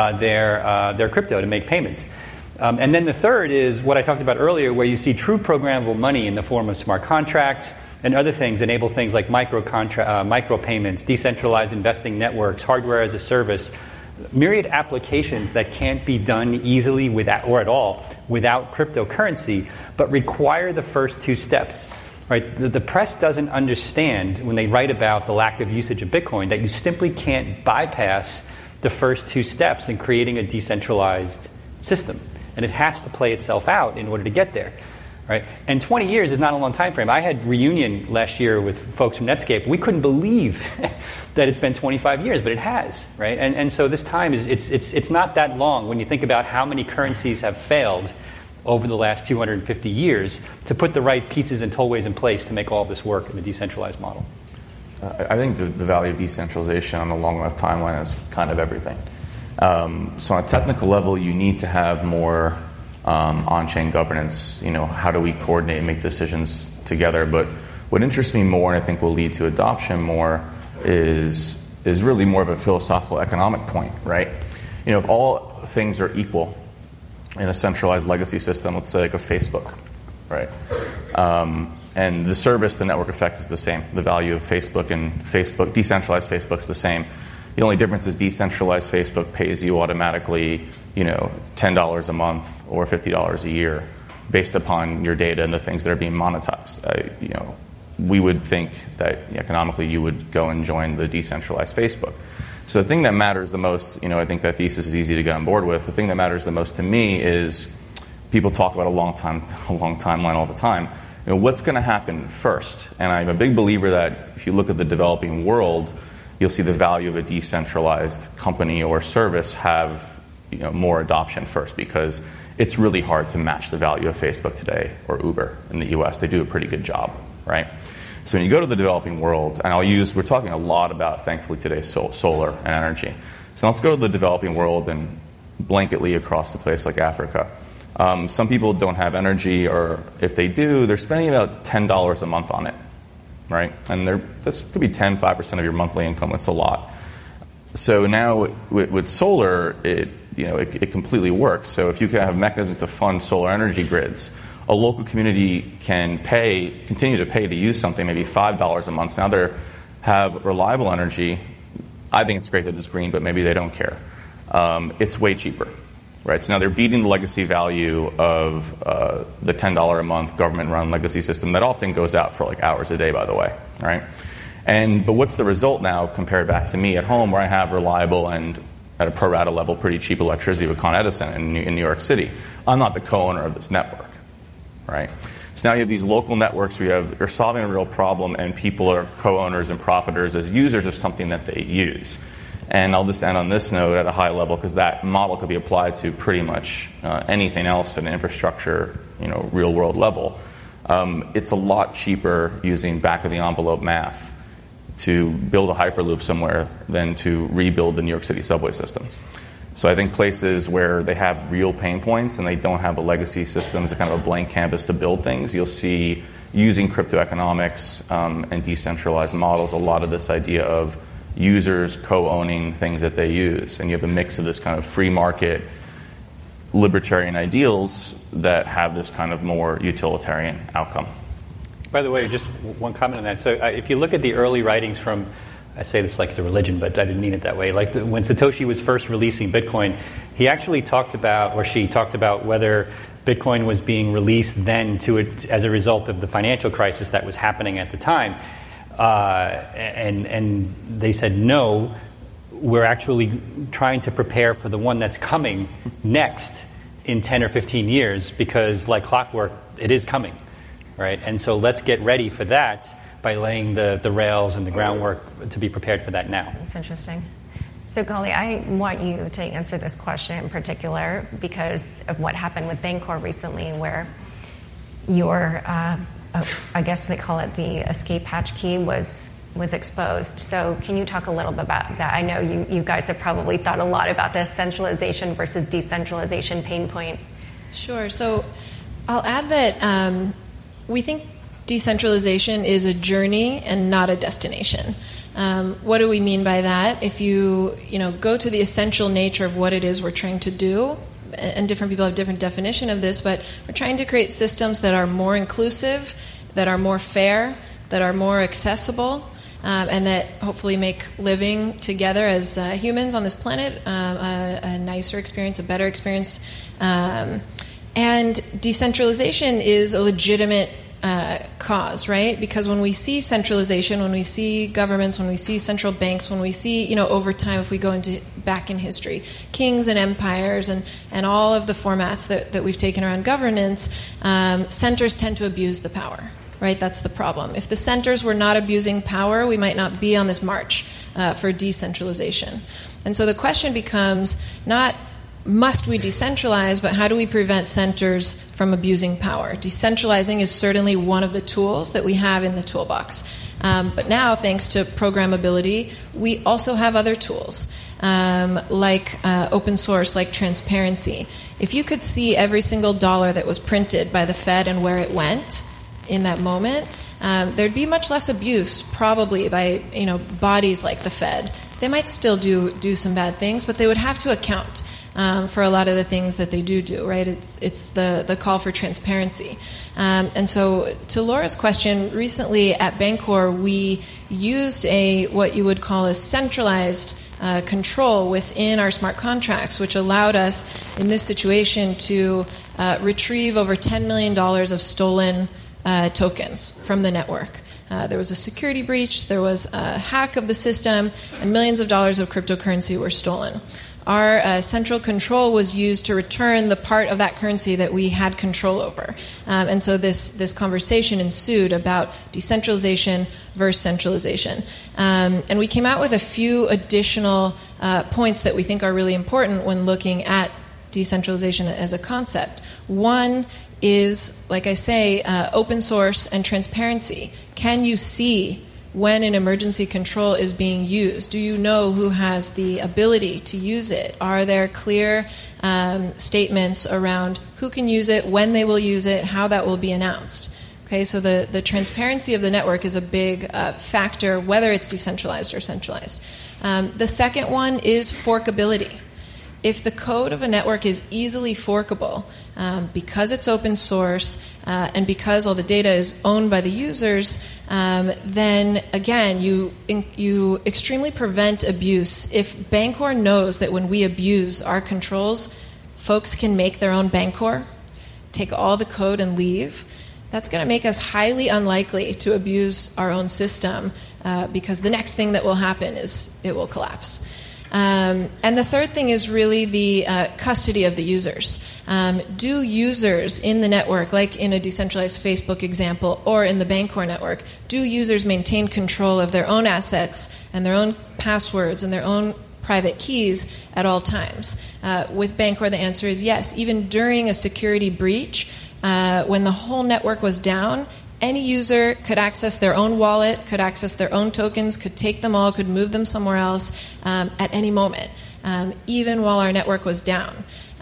their crypto to make payments. And then the third is what I talked about earlier, where you see true programmable money in the form of smart contracts and other things, enable things like micro payments, decentralized investing networks, hardware as a service, myriad applications that can't be done easily without, or at all, without cryptocurrency, but require the first 2 steps. Right? The press doesn't understand when they write about the lack of usage of Bitcoin that you simply can't bypass the first 2 steps in creating a decentralized system. And it has to play itself out in order to get there. Right? And 20 years is not a long time frame. I had reunion last year with folks from Netscape. We couldn't believe that it's been 25 years, but it has. Right? And so this time it's not that long when you think about how many currencies have failed over the last 250 years to put the right pieces and tollways in place to make all of this work in the decentralized model. I think the value of decentralization on the long enough timeline is kind of everything. So on a technical level, you need to have more on-chain governance. How do we coordinate and make decisions together? But what interests me more, and I think will lead to adoption more, is really more of a philosophical economic point, right? If all things are equal in a centralized legacy system, let's say like a Facebook, right? And the service, the network effect is the same. The value of Facebook and decentralized Facebook is the same. The only difference is decentralized Facebook pays you automatically, $10 a month or $50 a year based upon your data and the things that are being monetized. We would think that economically you would go and join the decentralized Facebook. So the thing that matters the most, I think that thesis is easy to get on board with. The thing that matters the most to me is people talk about a long timeline all the time. What's going to happen first? And I'm a big believer that if you look at the developing world, you'll see the value of a decentralized company or service have more adoption first, because it's really hard to match the value of Facebook today or Uber in the US. They do a pretty good job, right? So when you go to the developing world, and we're talking a lot about, thankfully today, solar and energy. So let's go to the developing world and blanketly across the place like Africa. Some people don't have energy, or if they do, they're spending about $10 a month on it, right? And that could be 5% of your monthly income. It's a lot. So now with solar, it completely works. So if you can have mechanisms to fund solar energy grids, a local community can continue to pay to use something, maybe $5 a month. Now they have reliable energy. I think it's great that it's green, but maybe they don't care. It's way cheaper, right? So now they're beating the legacy value of the $10 a month government-run legacy system that often goes out for like hours a day, by the way, right? But what's the result now compared back to me at home, where I have reliable and at a pro rata level pretty cheap electricity with Con Edison in New York City? I'm not the co-owner of this network, right? So now you have these local networks where you're solving a real problem, and people are co-owners and profiters as users of something that they use. And I'll just end on this note at a high level, because that model could be applied to pretty much anything else at an infrastructure, real world level. It's a lot cheaper using back of the envelope math to build a Hyperloop somewhere than to rebuild the New York City subway system. So I think places where they have real pain points and they don't have a legacy system as a kind of a blank canvas to build things, you'll see using crypto economics and decentralized models a lot of this idea of users co-owning things that they use. And you have a mix of this kind of free market libertarian ideals that have this kind of more utilitarian outcome. By the way, just one comment on that. So if you look at the early writings from, I say this like the religion, but I didn't mean it that way. Like when Satoshi was first releasing Bitcoin, he actually talked about, or she talked about, whether Bitcoin was being released then as a result of the financial crisis that was happening at the time. And they said, no, we're actually trying to prepare for the one that's coming next in 10 or 15 years, because like clockwork, it is coming. Right, and so let's get ready for that by laying the rails and the groundwork to be prepared for that now. That's interesting. So, Gali, I want you to answer this question in particular because of what happened with Bancor recently, where your, I guess they call it the escape hatch key, was exposed. So can you talk a little bit about that? I know you guys have probably thought a lot about this centralization versus decentralization pain point. Sure. So I'll add that we think decentralization is a journey and not a destination. What do we mean by that? If you go to the essential nature of what it is we're trying to do, and different people have different definition of this, but we're trying to create systems that are more inclusive, that are more fair, that are more accessible, and that hopefully make living together as humans on this planet a nicer experience, a better experience. And decentralization is a legitimate cause, right? Because when we see centralization, when we see governments, when we see central banks, when we see, over time, if we go back in history, kings and empires and all of the formats that we've taken around governance, centers tend to abuse the power, right? That's the problem. If the centers were not abusing power, we might not be on this march for decentralization. And so the question becomes not must we decentralize, but how do we prevent centers from abusing power? Decentralizing is certainly one of the tools that we have in the toolbox. But now, thanks to programmability, we also have other tools, like open source, like transparency. If you could see every single dollar that was printed by the Fed and where it went in that moment, there'd be much less abuse, probably, by bodies like the Fed. They might still do some bad things, but they would have to account for a lot of the things that they do, right? It's the call for transparency. And so to Laura's question, recently at Bancor, we used what you would call a centralized control within our smart contracts, which allowed us in this situation to retrieve over $10 million of stolen tokens from the network. There was a security breach, there was a hack of the system, and millions of dollars of cryptocurrency were stolen. Our central control was used to return the part of that currency that we had control over. And so this conversation ensued about decentralization versus centralization. And we came out with a few additional points that we think are really important when looking at decentralization as a concept. One is, like I say, open source and transparency. Can you see when an emergency control is being used? Do you know who has the ability to use it? Are there clear statements around who can use it, when they will use it, how that will be announced? Okay, so the transparency of the network is a big factor, whether it's decentralized or centralized. The second one is forkability. If the code of a network is easily forkable, because it's open source and because all the data is owned by the users, then again, you extremely prevent abuse. If Bancor knows that when we abuse our controls, folks can make their own Bancor, take all the code and leave, that's going to make us highly unlikely to abuse our own system, because the next thing that will happen is it will collapse. And the third thing is really the custody of the users. Do users in the network, like in a decentralized Facebook example or in the Bancor network, do users maintain control of their own assets and their own passwords and their own private keys at all times? With Bancor, the answer is yes. Even during a security breach, when the whole network was down, any user could access their own wallet, could access their own tokens, could take them all, could move them somewhere else at any moment, even while our network was down.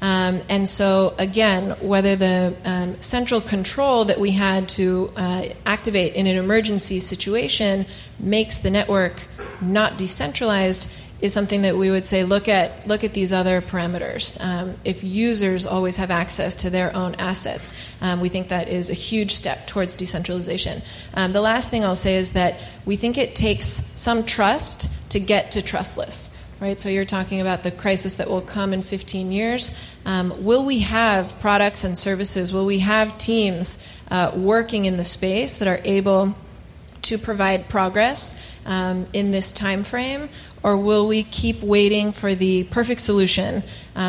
And so, again, whether the central control that we had to activate in an emergency situation makes the network not decentralized is something that we would say, look at these other parameters. If users always have access to their own assets, we think that is a huge step towards decentralization. The last thing I'll say is that we think it takes some trust to get to trustless. Right? So you're talking about the crisis that will come in 15 years. Will we have products and services? Will we have teams working in the space that are able to provide progress in this time frame? Or will we keep waiting for the perfect solution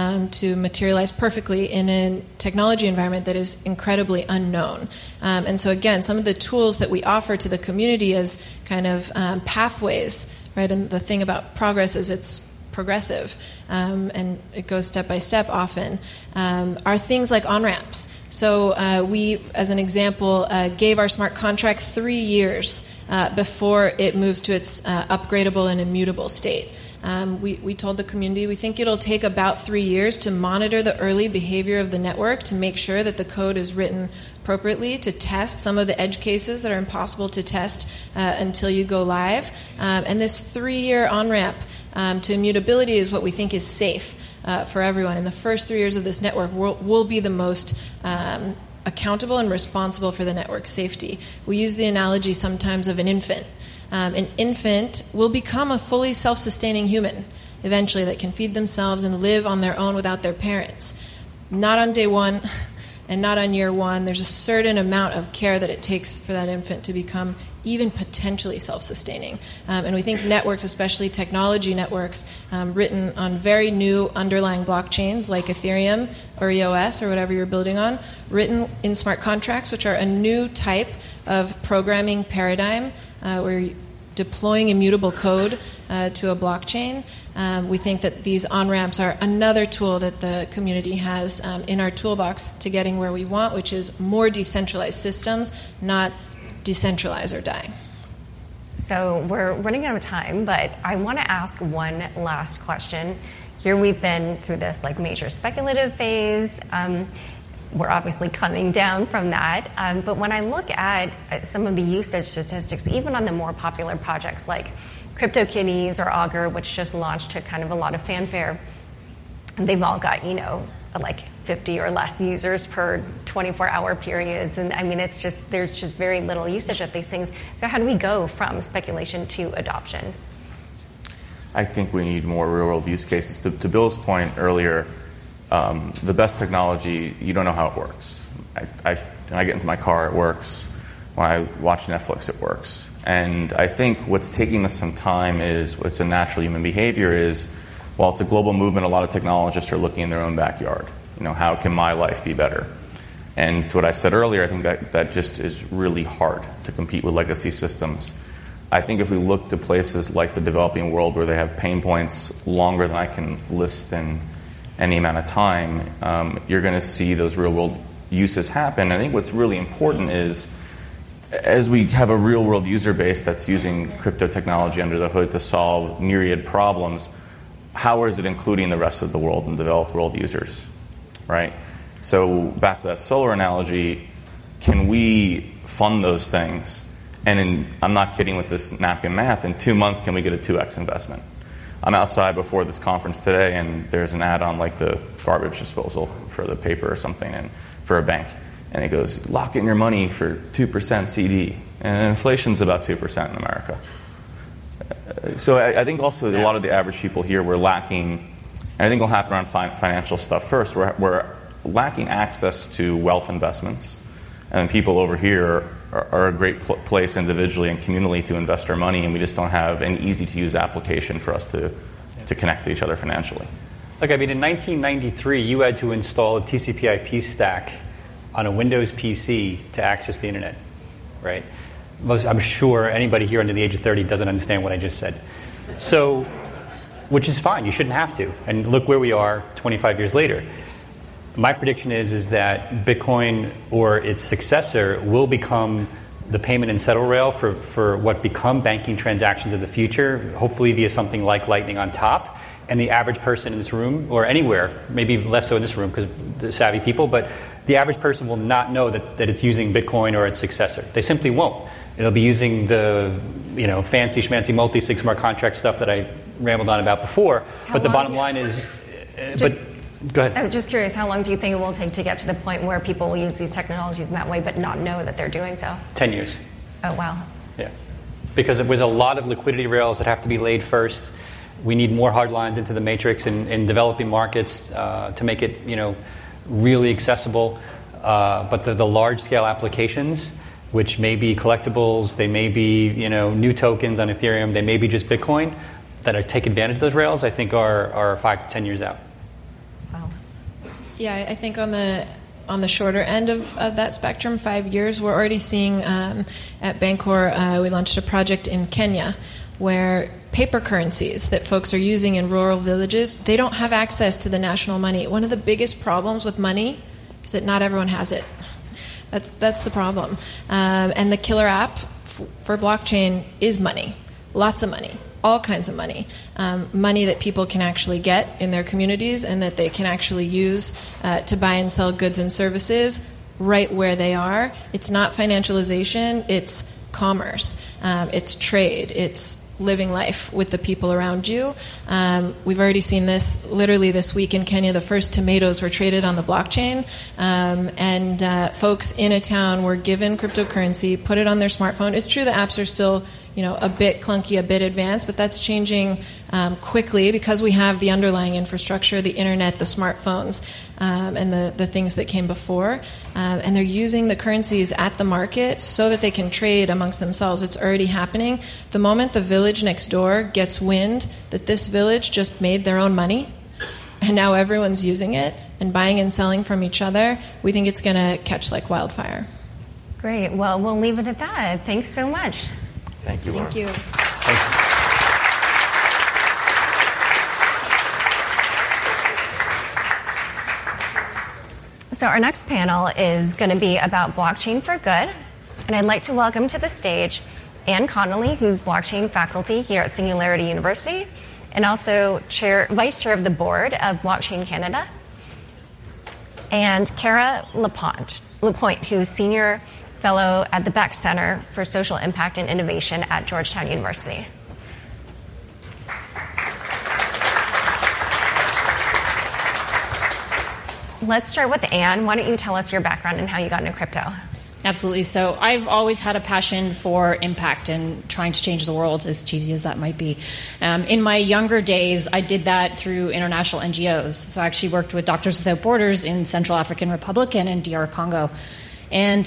to materialize perfectly in a technology environment that is incredibly unknown? And so again, some of the tools that we offer to the community as kind of pathways, right? And the thing about progress is it's progressive, and it goes step by step often, are things like on-ramps. So we, as an example, gave our smart contract 3 years before it moves to its upgradable and immutable state. We told the community we think it'll take about 3 years to monitor the early behavior of the network to make sure that the code is written appropriately, to test some of the edge cases that are impossible to test until you go live. And this 3-year on-ramp to immutability is what we think is safe for everyone. In the first 3 years of this network, we'll be the most accountable and responsible for the network safety. We use the analogy sometimes of an infant. An infant will become a fully self-sustaining human eventually that can feed themselves and live on their own without their parents. Not on day one and not on year one. There's a certain amount of care that it takes for that infant to become even potentially self-sustaining. And we think networks, especially technology networks, written on very new underlying blockchains like Ethereum or EOS or whatever you're building on, written in smart contracts, which are a new type of programming paradigm where deploying immutable code to a blockchain. We think that these on-ramps are another tool that the community has in our toolbox to getting where we want, which is more decentralized systems, not decentralize or die. So we're running out of time, but I want to ask one last question. Here we've been through this like major speculative phase. We're obviously coming down from that. But when I look at some of the usage statistics, even on the more popular projects like CryptoKitties or Augur, which just launched to kind of a lot of fanfare, they've all got, like 50 or less users per 24-hour periods. And I mean, there's just very little usage of these things. So how do we go from speculation to adoption? I think we need more real-world use cases. To Bill's point earlier, the best technology, you don't know how it works. When I get into my car, it works. When I watch Netflix, it works. And I think what's taking us some time is, what's a natural human behavior is, while it's a global movement, a lot of technologists are looking in their own backyard. How can my life be better? And to what I said earlier, I think that just is really hard to compete with legacy systems. I think if we look to places like the developing world where they have pain points longer than I can list in any amount of time, you're going to see those real-world uses happen. I think what's really important is, as we have a real-world user base that's using crypto technology under the hood to solve myriad problems, how is it including the rest of the world and developed world users, right? So back to that solar analogy, can we fund those things? And I'm not kidding with this napkin math, in 2 months can we get a 2x investment? I'm outside before this conference today, and there's an ad on like the garbage disposal for the paper or something, and for a bank. And it goes, lock in your money for 2% CD. And inflation's about 2% in America. So I think also a lot of the average people here, we're lacking, and I think it'll happen around financial stuff first, we're lacking access to wealth investments. And people over here are a great place individually and communally to invest our money, and we just don't have an easy-to-use application for us to connect to each other financially. Look, I mean, in 1993, you had to install a TCP/IP stack on a Windows PC to access the internet, right? I'm sure anybody here under the age of 30 doesn't understand what I just said. So, which is fine, you shouldn't have to. And look where we are 25 years later. My prediction is that Bitcoin or its successor will become the payment and settle rail for what become banking transactions of the future, hopefully via something like Lightning on top. And the average person in this room, or anywhere, maybe less so in this room because the savvy people, but the average person will not know that it's using Bitcoin or its successor. They simply won't. It'll be using the fancy schmancy multi-sig smart contract stuff that I rambled on about before. But the bottom line is, go ahead. I'm just curious, how long do you think it will take to get to the point where people will use these technologies in that way but not know that they're doing so? 10 years. Oh, wow. Yeah. Because there's a lot of liquidity rails that have to be laid first. We need more hard lines into the matrix in developing markets to make it, really accessible. But the large-scale applications, which may be collectibles, they may be, new tokens on Ethereum, they may be just Bitcoin, that take advantage of those rails, I think are 5 to 10 years out. Wow. Yeah, I think on the shorter end of that spectrum, 5 years, we're already seeing at Bancor, we launched a project in Kenya where paper currencies that folks are using in rural villages, they don't have access to the national money. One of the biggest problems with money is that not everyone has it. That's the problem. And the killer app for blockchain is money. Lots of money. All kinds of money. Money that people can actually get in their communities and that they can actually use to buy and sell goods and services right where they are. It's not financialization. It's commerce. It's trade. It's living life with the people around you. We've already seen this literally this week in Kenya. The first tomatoes were traded on the blockchain, and folks in a town were given cryptocurrency, put it on their smartphone. It's true the apps are still a bit clunky, a bit advanced, but that's changing quickly because we have the underlying infrastructure, the internet, the smartphones, and the things that came before. And they're using the currencies at the market so that they can trade amongst themselves. It's already happening. The moment the village next door gets wind that this village just made their own money, and now everyone's using it and buying and selling from each other, we think it's going to catch like wildfire. Great. Well, we'll leave it at that. Thanks so much. Thank you, Laura. Thank you. So our next panel is going to be about blockchain for good. And I'd like to welcome to the stage Anne Connolly, who's blockchain faculty here at Singularity University, and also vice chair of the board of Blockchain Canada, and Kara Lapointe, who's senior fellow at the Beck Center for Social Impact and Innovation at Georgetown University. Let's start with Anne. Why don't you tell us your background and how you got into crypto? Absolutely. So I've always had a passion for impact and trying to change the world, as cheesy as that might be. In my younger days, I did that through international NGOs. So I actually worked with Doctors Without Borders in Central African Republic and in DR Congo. And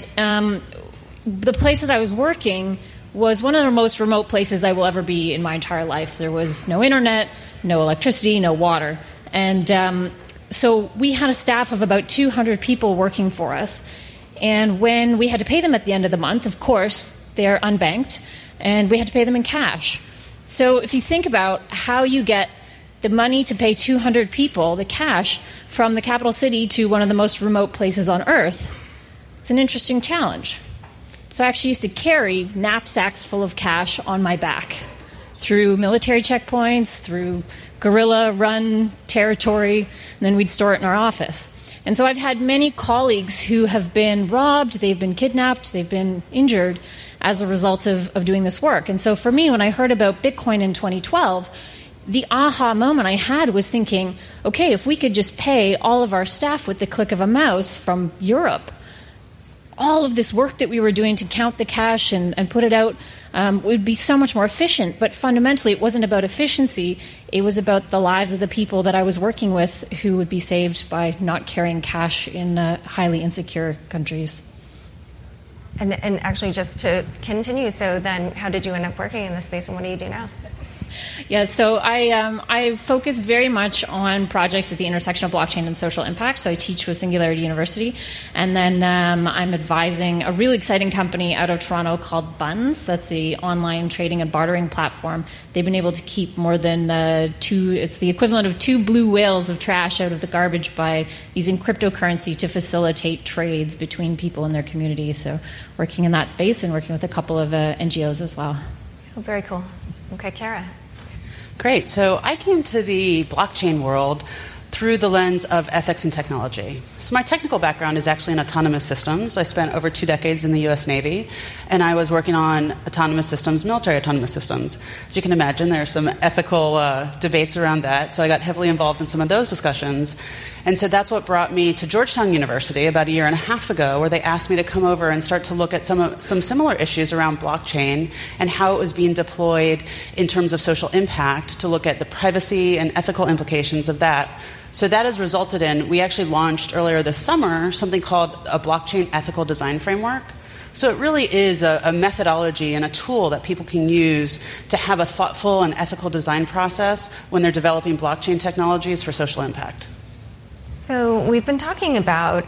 the place that I was working was one of the most remote places I will ever be in my entire life. There was no internet, no electricity, no water. And so we had a staff of about 200 people working for us. And when we had to pay them at the end of the month, of course, they're unbanked, and we had to pay them in cash. So if you think about how you get the money to pay 200 people, the cash, from the capital city to one of the most remote places on Earth, it's an interesting challenge. So I actually used to carry knapsacks full of cash on my back through military checkpoints, through guerrilla-run territory, and then we'd store it in our office. And so I've had many colleagues who have been robbed, they've been kidnapped, they've been injured as a result of doing this work. And so for me, when I heard about Bitcoin in 2012, the aha moment I had was thinking, okay, if we could just pay all of our staff with the click of a mouse from Europe, all of this work that we were doing to count the cash and put it out would be so much more efficient. But fundamentally, it wasn't about efficiency. It was about the lives of the people that I was working with who would be saved by not carrying cash in highly insecure countries. And actually, just to continue, so then how did you end up working in this space, and what do you do now? Yeah, so I focus very much on projects at the intersection of blockchain and social impact. So I teach with Singularity University, and then I'm advising a really exciting company out of Toronto called Buns. That's the online trading and bartering platform. They've been able to keep more than it's the equivalent of 2 blue whales of trash out of the garbage by using cryptocurrency to facilitate trades between people in their community. So working in that space and working with a couple of NGOs as well. Oh, very cool. Okay, Kara. Great. So I came to the blockchain world through the lens of ethics and technology. So my technical background is actually in autonomous systems. I spent over 2 decades in the U.S. Navy, and I was working on autonomous systems, military autonomous systems. As you can imagine, there are some ethical debates around that, so I got heavily involved in some of those discussions. And so that's what brought me to Georgetown University about 1.5 years ago, where they asked me to come over and start to look at some similar issues around blockchain and how it was being deployed in terms of social impact, to look at the privacy and ethical implications of that. So that has resulted in, we actually launched earlier this summer something called a blockchain ethical design framework. So it really is a methodology and a tool that people can use to have a thoughtful and ethical design process when they're developing blockchain technologies for social impact. So we've been talking about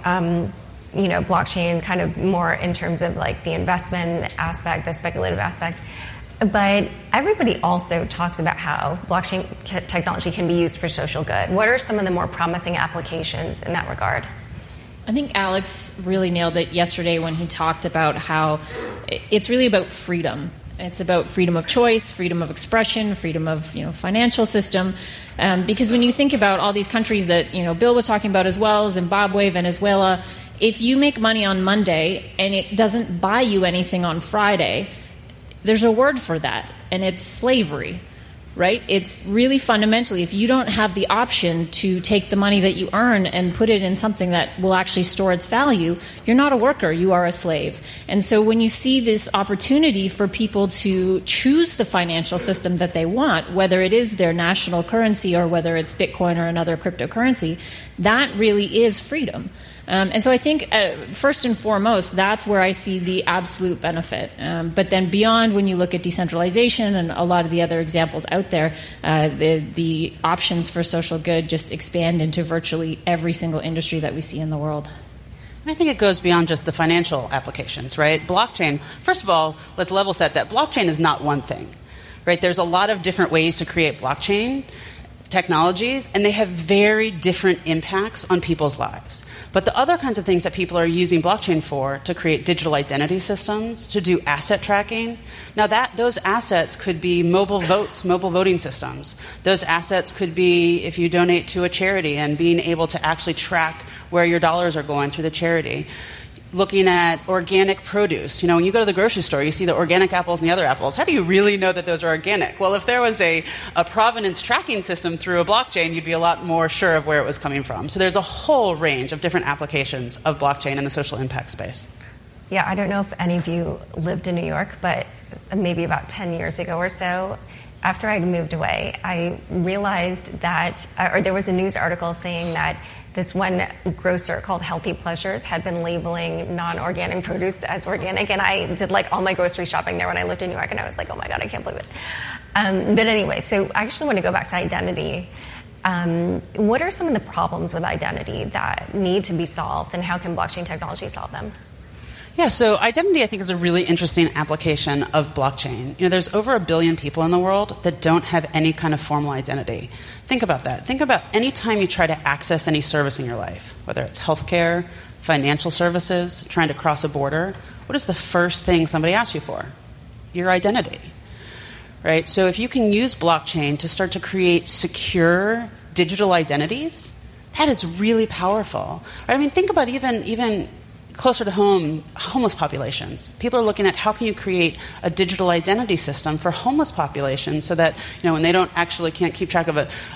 blockchain kind of more in terms of like the investment aspect, the speculative aspect. But everybody also talks about how blockchain technology can be used for social good. What are some of the more promising applications in that regard? I think Alex really nailed it yesterday when he talked about how it's really about freedom. It's about freedom of choice, freedom of expression, freedom of financial system. Because when you think about all these countries that Bill was talking about as well, Zimbabwe, Venezuela, if you make money on Monday and it doesn't buy you anything on Friday, there's a word for that, and it's slavery, right? It's really fundamentally, if you don't have the option to take the money that you earn and put it in something that will actually store its value, you're not a worker, you are a slave. And so when you see this opportunity for people to choose the financial system that they want, whether it is their national currency or whether it's Bitcoin or another cryptocurrency, that really is freedom. And so I think, first and foremost, that's where I see the absolute benefit. But then beyond, when you look at decentralization and a lot of the other examples out there, the options for social good just expand into virtually every single industry that we see in the world. And I think it goes beyond just the financial applications, right? Blockchain, first of all, let's level set that blockchain is not one thing, right? There's a lot of different ways to create blockchain. technologies, and they have very different impacts on people's lives. But the other kinds of things that people are using blockchain for, to create digital identity systems, to do asset tracking, now those assets could be mobile voting systems. Those assets could be if you donate to a charity and being able to actually track where your dollars are going through the charity. Looking at organic produce. When you go to the grocery store, you see the organic apples and the other apples. How do you really know that those are organic? Well, if there was a provenance tracking system through a blockchain, you'd be a lot more sure of where it was coming from. So there's a whole range of different applications of blockchain in the social impact space. Yeah, I don't know if any of you lived in New York, but maybe about 10 years ago or so, after I'd moved away, I realized that, or there was a news article saying that this one grocer called Healthy Pleasures had been labeling non-organic produce as organic, and I did all my grocery shopping there when I lived in New York, and I was like, oh my God, I can't believe it. But anyway, so I actually want to go back to identity. What are some of the problems with identity that need to be solved, and how can blockchain technology solve them? Yeah, so identity, I think, is a really interesting application of blockchain. There's over 1 billion people in the world that don't have any kind of formal identity. Think about that. Think about any time you try to access any service in your life, whether it's healthcare, financial services, trying to cross a border. What is the first thing somebody asks you for? Your identity, right? So if you can use blockchain to start to create secure digital identities, that is really powerful. Right? I mean, think about even closer to home, homeless populations. People are looking at how can you create a digital identity system for homeless populations so that when they can't keep track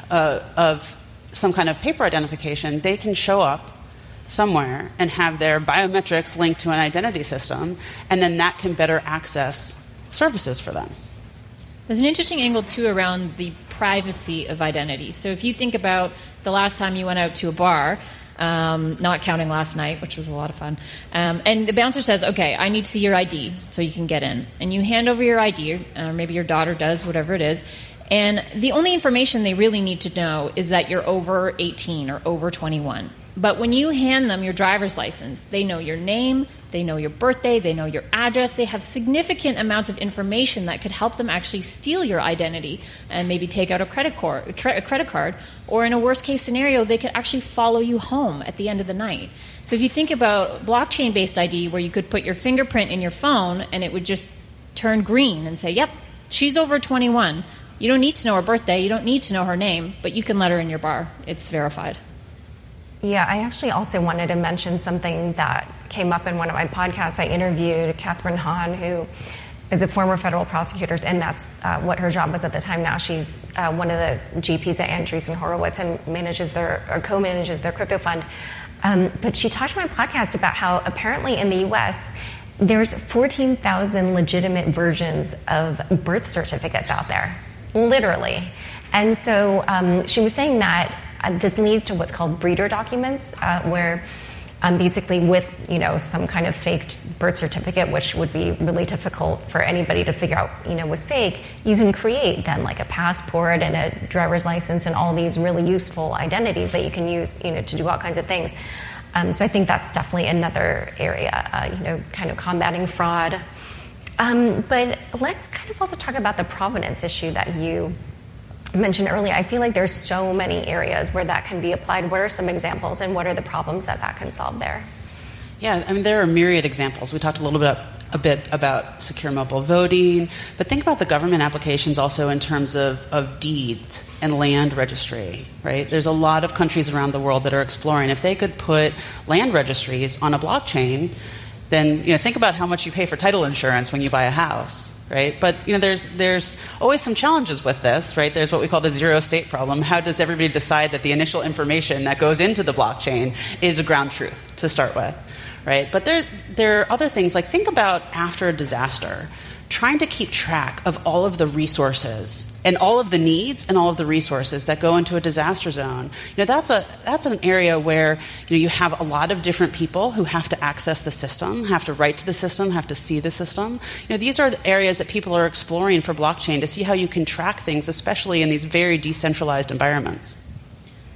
of some kind of paper identification, they can show up somewhere and have their biometrics linked to an identity system, and then that can better access services for them. There's an interesting angle, too, around the privacy of identity. So if you think about the last time you went out to a bar, not counting last night, which was a lot of fun, and the bouncer says, okay, I need to see your ID so you can get in. And you hand over your ID, or maybe your daughter does, whatever it is, and the only information they really need to know is that you're over 18 or over 21. But when you hand them your driver's license, they know your name, they know your birthday, they know your address, they have significant amounts of information that could help them actually steal your identity and maybe take out a credit card, or in a worst case scenario, they could actually follow you home at the end of the night. So if you think about blockchain-based ID, where you could put your fingerprint in your phone and it would just turn green and say, yep, she's over 21. You don't need to know her birthday, you don't need to know her name, but you can let her in your bar. It's verified. Yeah, I actually also wanted to mention something that came up in one of my podcasts. I interviewed Catherine Hahn, who is a former federal prosecutor, and that's what her job was at the time. Now she's one of the GPs at Andreessen Horowitz and co-manages their crypto fund. But she talked to my podcast about how apparently in the U.S. there's 14,000 legitimate versions of birth certificates out there, literally. And so she was saying that this leads to what's called breeder documents, where basically with some kind of faked birth certificate, which would be really difficult for anybody to figure out was fake, you can create then like a passport and a driver's license and all these really useful identities that you can use to do all kinds of things. So I think that's definitely another area, kind of combating fraud. But let's kind of also talk about the provenance issue that you mentioned earlier. I feel like there's so many areas where that can be applied. What are some examples, and what are the problems that can solve there? Yeah, I mean, there are myriad examples. We talked a bit about secure mobile voting, but think about the government applications also in terms of deeds and land registry, right? There's a lot of countries around the world that are exploring. If they could put land registries on a blockchain, then think about how much you pay for title insurance when you buy a house. Right, but there's always some challenges with this, right? There's what we call the zero state problem. How does everybody decide that the initial information that goes into the blockchain is a ground truth to start with, right? But there are other things, like think about after a disaster, trying to keep track of all of the resources and all of the needs and all of the resources that go into a disaster zone. That's an area where you have a lot of different people who have to access the system, have to write to the system, have to see the system. These are the areas that people are exploring for blockchain to see how you can track things, especially in these very decentralized environments.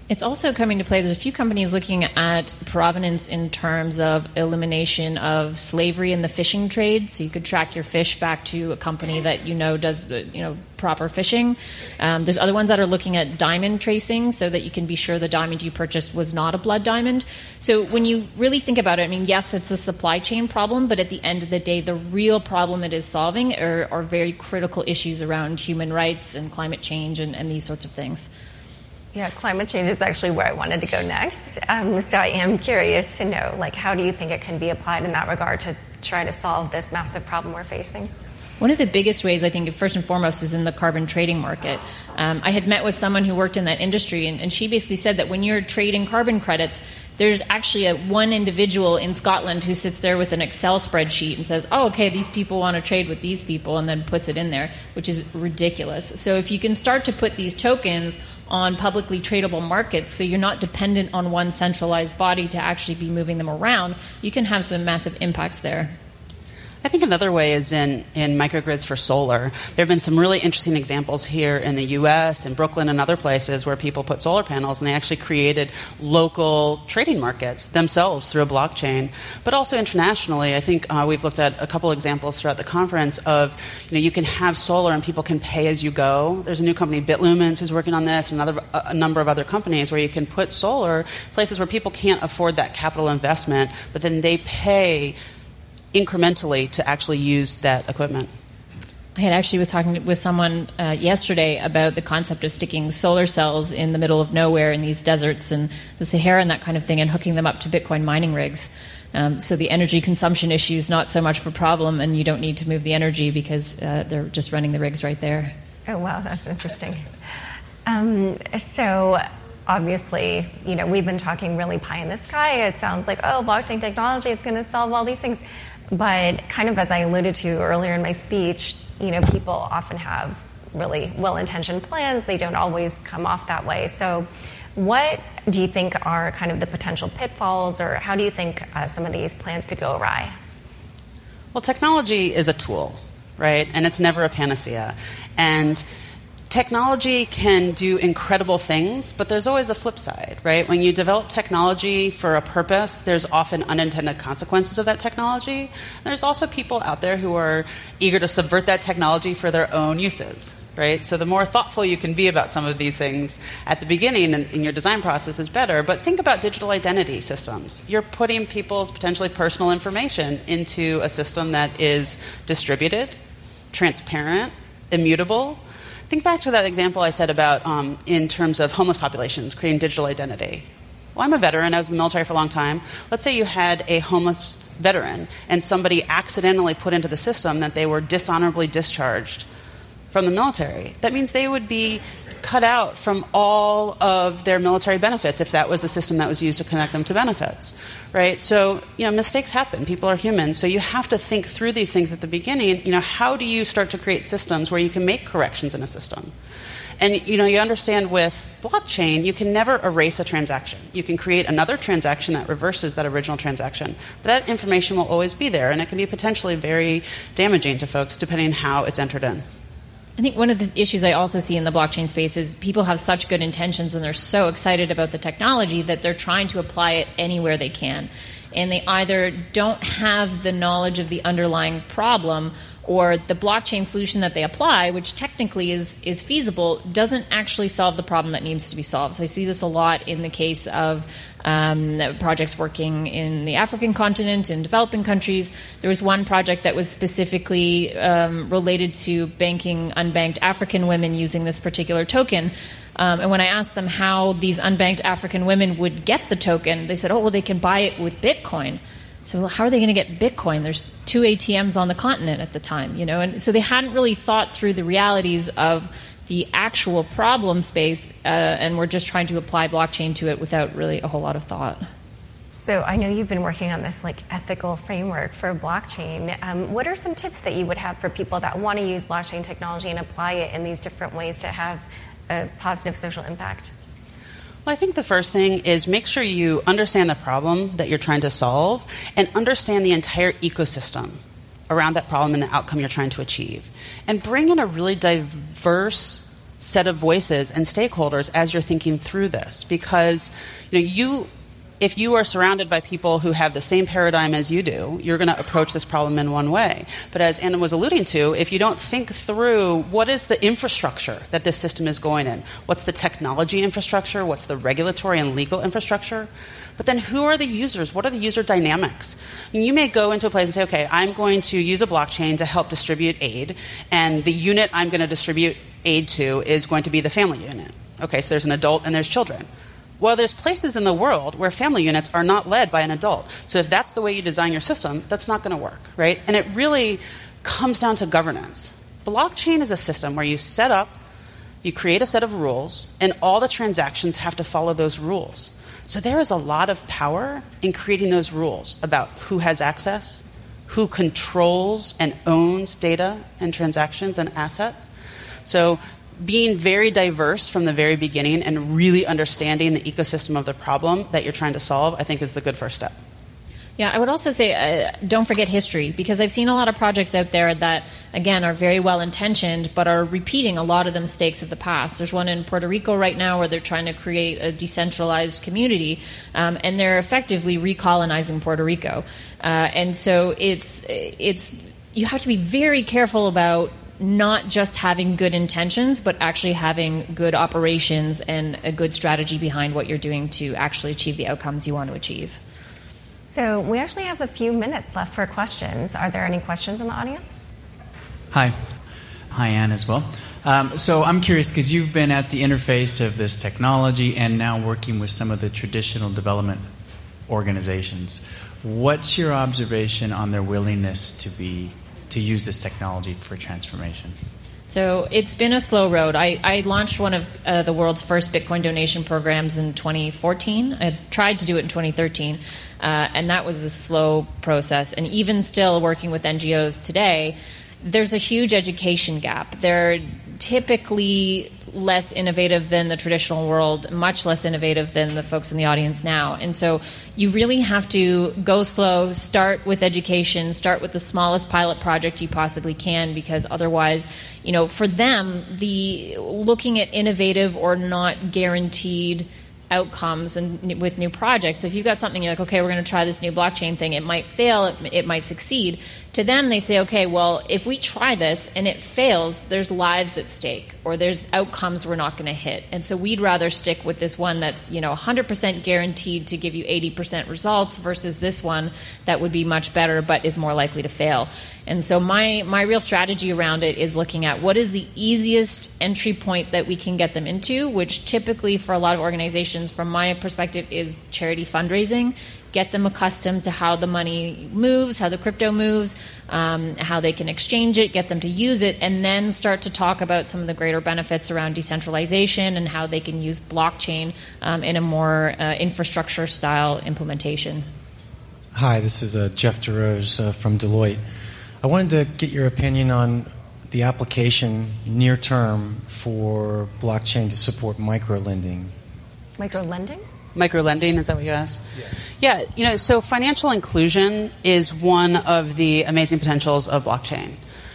It's also coming to play. There's a few companies looking at provenance in terms of elimination of slavery in the fishing trade. So you could track your fish back to a company that does proper fishing. There's other ones that are looking at diamond tracing so that you can be sure the diamond you purchased was not a blood diamond. So when you really think about it, yes, it's a supply chain problem, but at the end of the day, the real problem it is solving are very critical issues around human rights and climate change and these sorts of things. Yeah, climate change is actually where I wanted to go next. So I am curious to know, how do you think it can be applied in that regard to try to solve this massive problem we're facing? One of the biggest ways, I think, first and foremost, is in the carbon trading market. I had met with someone who worked in that industry, and she basically said that when you're trading carbon credits, there's actually one individual in Scotland who sits there with an Excel spreadsheet and says, oh, okay, these people want to trade with these people, and then puts it in there, which is ridiculous. So if you can start to put these tokens on publicly tradable markets, so you're not dependent on one centralized body to actually be moving them around, you can have some massive impacts there. I think another way is in microgrids for solar. There have been some really interesting examples here in the U.S. and Brooklyn and other places where people put solar panels and they actually created local trading markets themselves through a blockchain. But also internationally, I think we've looked at a couple examples throughout the conference of, you can have solar and people can pay as you go. There's a new company, Bitlumens, who's working on this, and a number of other companies where you can put solar places where people can't afford that capital investment, but then they pay incrementally to actually use that equipment. I had actually was talking with someone yesterday about the concept of sticking solar cells in the middle of nowhere in these deserts and the Sahara and that kind of thing, and hooking them up to Bitcoin mining rigs. So the energy consumption issue is not so much of a problem, and you don't need to move the energy because they're just running the rigs right there. Oh, wow, that's interesting. So obviously, we've been talking really pie in the sky. It sounds like, blockchain technology, it's going to solve all these things. But kind of as I alluded to earlier in my speech, people often have really well-intentioned plans. They don't always come off that way. So what do you think are kind of the potential pitfalls, or how do you think some of these plans could go awry? Well, technology is a tool, right? And it's never a panacea. And technology can do incredible things, but there's always a flip side, right? When you develop technology for a purpose, there's often unintended consequences of that technology. There's also people out there who are eager to subvert that technology for their own uses, right? So the more thoughtful you can be about some of these things at the beginning in your design process is better. But think about digital identity systems. You're putting people's potentially personal information into a system that is distributed, transparent, immutable. Think back to that example I said about in terms of homeless populations, creating digital identity. Well, I'm a veteran. I was in the military for a long time. Let's say you had a homeless veteran and somebody accidentally put into the system that they were dishonorably discharged from the military. That means they would be cut out from all of their military benefits if that was the system that was used to connect them to benefits, right? So, mistakes happen. People are human. So you have to think through these things at the beginning. How do you start to create systems where you can make corrections in a system? And, you understand with blockchain, you can never erase a transaction. You can create another transaction that reverses that original transaction. But that information will always be there, and it can be potentially very damaging to folks depending on how it's entered in. I think one of the issues I also see in the blockchain space is people have such good intentions and they're so excited about the technology that they're trying to apply it anywhere they can. And they either don't have the knowledge of the underlying problem, or the blockchain solution that they apply, which technically is feasible, doesn't actually solve the problem that needs to be solved. So I see this a lot in the case of projects working in the African continent, in developing countries. There was one project that was specifically related to banking unbanked African women using this particular token. And when I asked them how these unbanked African women would get the token, they said, they can buy it with Bitcoin. So how are they going to get Bitcoin? There's 2 ATMs on the continent at the time, and so they hadn't really thought through the realities of the actual problem space, and we're just trying to apply blockchain to it without really a whole lot of thought. So I know you've been working on this ethical framework for blockchain. What are some tips that you would have for people that want to use blockchain technology and apply it in these different ways to have a positive social impact? Well, I think the first thing is make sure you understand the problem that you're trying to solve and understand the entire ecosystem around that problem and the outcome you're trying to achieve. And bring in a really diverse set of voices and stakeholders as you're thinking through this, because if you are surrounded by people who have the same paradigm as you do, you're going to approach this problem in one way. But as Anna was alluding to, if you don't think through what is the infrastructure that this system is going in, what's the technology infrastructure, what's the regulatory and legal infrastructure, but then who are the users? What are the user dynamics? I mean, you may go into a place and say, okay, I'm going to use a blockchain to help distribute aid, and the unit I'm going to distribute aid to is going to be the family unit. Okay, so there's an adult and there's children. Well, there's places in the world where family units are not led by an adult. So if that's the way you design your system, that's not going to work, right? And it really comes down to governance. Blockchain is a system where you set up, you create a set of rules, and all the transactions have to follow those rules. So there is a lot of power in creating those rules about who has access, who controls and owns data and transactions and assets. So being very diverse from the very beginning and really understanding the ecosystem of the problem that you're trying to solve, I think is the good first step. Yeah, I would also say don't forget history, because I've seen a lot of projects out there that, again, are very well-intentioned but are repeating a lot of the mistakes of the past. There's one in Puerto Rico right now where they're trying to create a decentralized community, and they're effectively recolonizing Puerto Rico. And so it's you have to be very careful about not just having good intentions, but actually having good operations and a good strategy behind what you're doing to actually achieve the outcomes you want to achieve. So we actually have a few minutes left for questions. Are there any questions in the audience? Hi, Anne as well. So I'm curious, because you've been at the interface of this technology and now working with some of the traditional development organizations. What's your observation on their willingness to use this technology for transformation? So it's been a slow road. I launched one of the world's first Bitcoin donation programs in 2014. I had tried to do it in 2013, and that was a slow process. And even still working with NGOs today, there's a huge education gap. They're typically less innovative than the traditional world, much less innovative than the folks in the audience now. And so you really have to go slow, start with education, start with the smallest pilot project you possibly can, because otherwise, for them, the looking at innovative or not guaranteed outcomes and with new projects. So if you've got something you're like, okay, we're going to try this new blockchain thing, it might fail, it might succeed. To them, they say, okay, well, if we try this and it fails, there's lives at stake, or there's outcomes we're not going to hit. And so we'd rather stick with this one that's 100% guaranteed to give you 80% results versus this one that would be much better but is more likely to fail. And so my real strategy around it is looking at what is the easiest entry point that we can get them into, which typically for a lot of organizations, from my perspective, is charity fundraising. Get them accustomed to how the money moves, how the crypto moves, how they can exchange it, get them to use it, and then start to talk about some of the greater benefits around decentralization and how they can use blockchain in a more infrastructure-style implementation. Hi, this is Jeff DeRose from Deloitte. I wanted to get your opinion on the application near term for blockchain to support microlending. Microlending? Microlending, is that what you asked? Yeah, so financial inclusion is one of the amazing potentials of blockchain.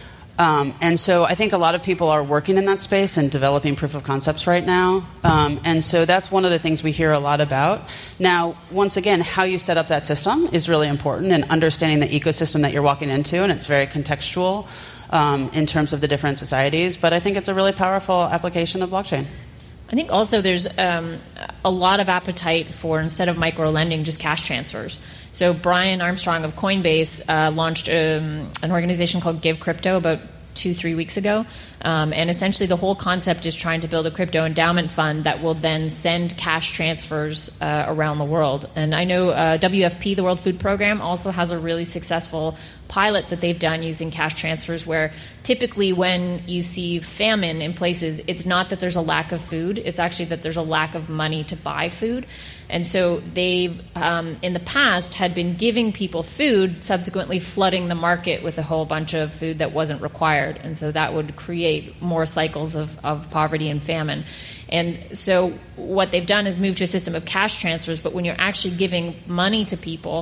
And so I think a lot of people are working in that space and developing proof of concepts right now. And so that's one of the things we hear a lot about. Now, once again, how you set up that system is really important, and understanding the ecosystem that you're walking into, and it's very contextual in terms of the different societies. But I think it's a really powerful application of blockchain. I think also there's a lot of appetite for, instead of micro-lending, just cash transfers. So Brian Armstrong of Coinbase launched an organization called Give Crypto about 2-3 weeks ago. And essentially the whole concept is trying to build a crypto endowment fund that will then send cash transfers around the world. And I know WFP, the World Food Program, also has a really successful pilot that they've done using cash transfers, where typically when you see famine in places, it's not that there's a lack of food, it's actually that there's a lack of money to buy food. And so they've, in the past, had been giving people food, subsequently flooding the market with a whole bunch of food that wasn't required. And so that would create more cycles of poverty and famine. And so what they've done is move to a system of cash transfers, but when you're actually giving money to people,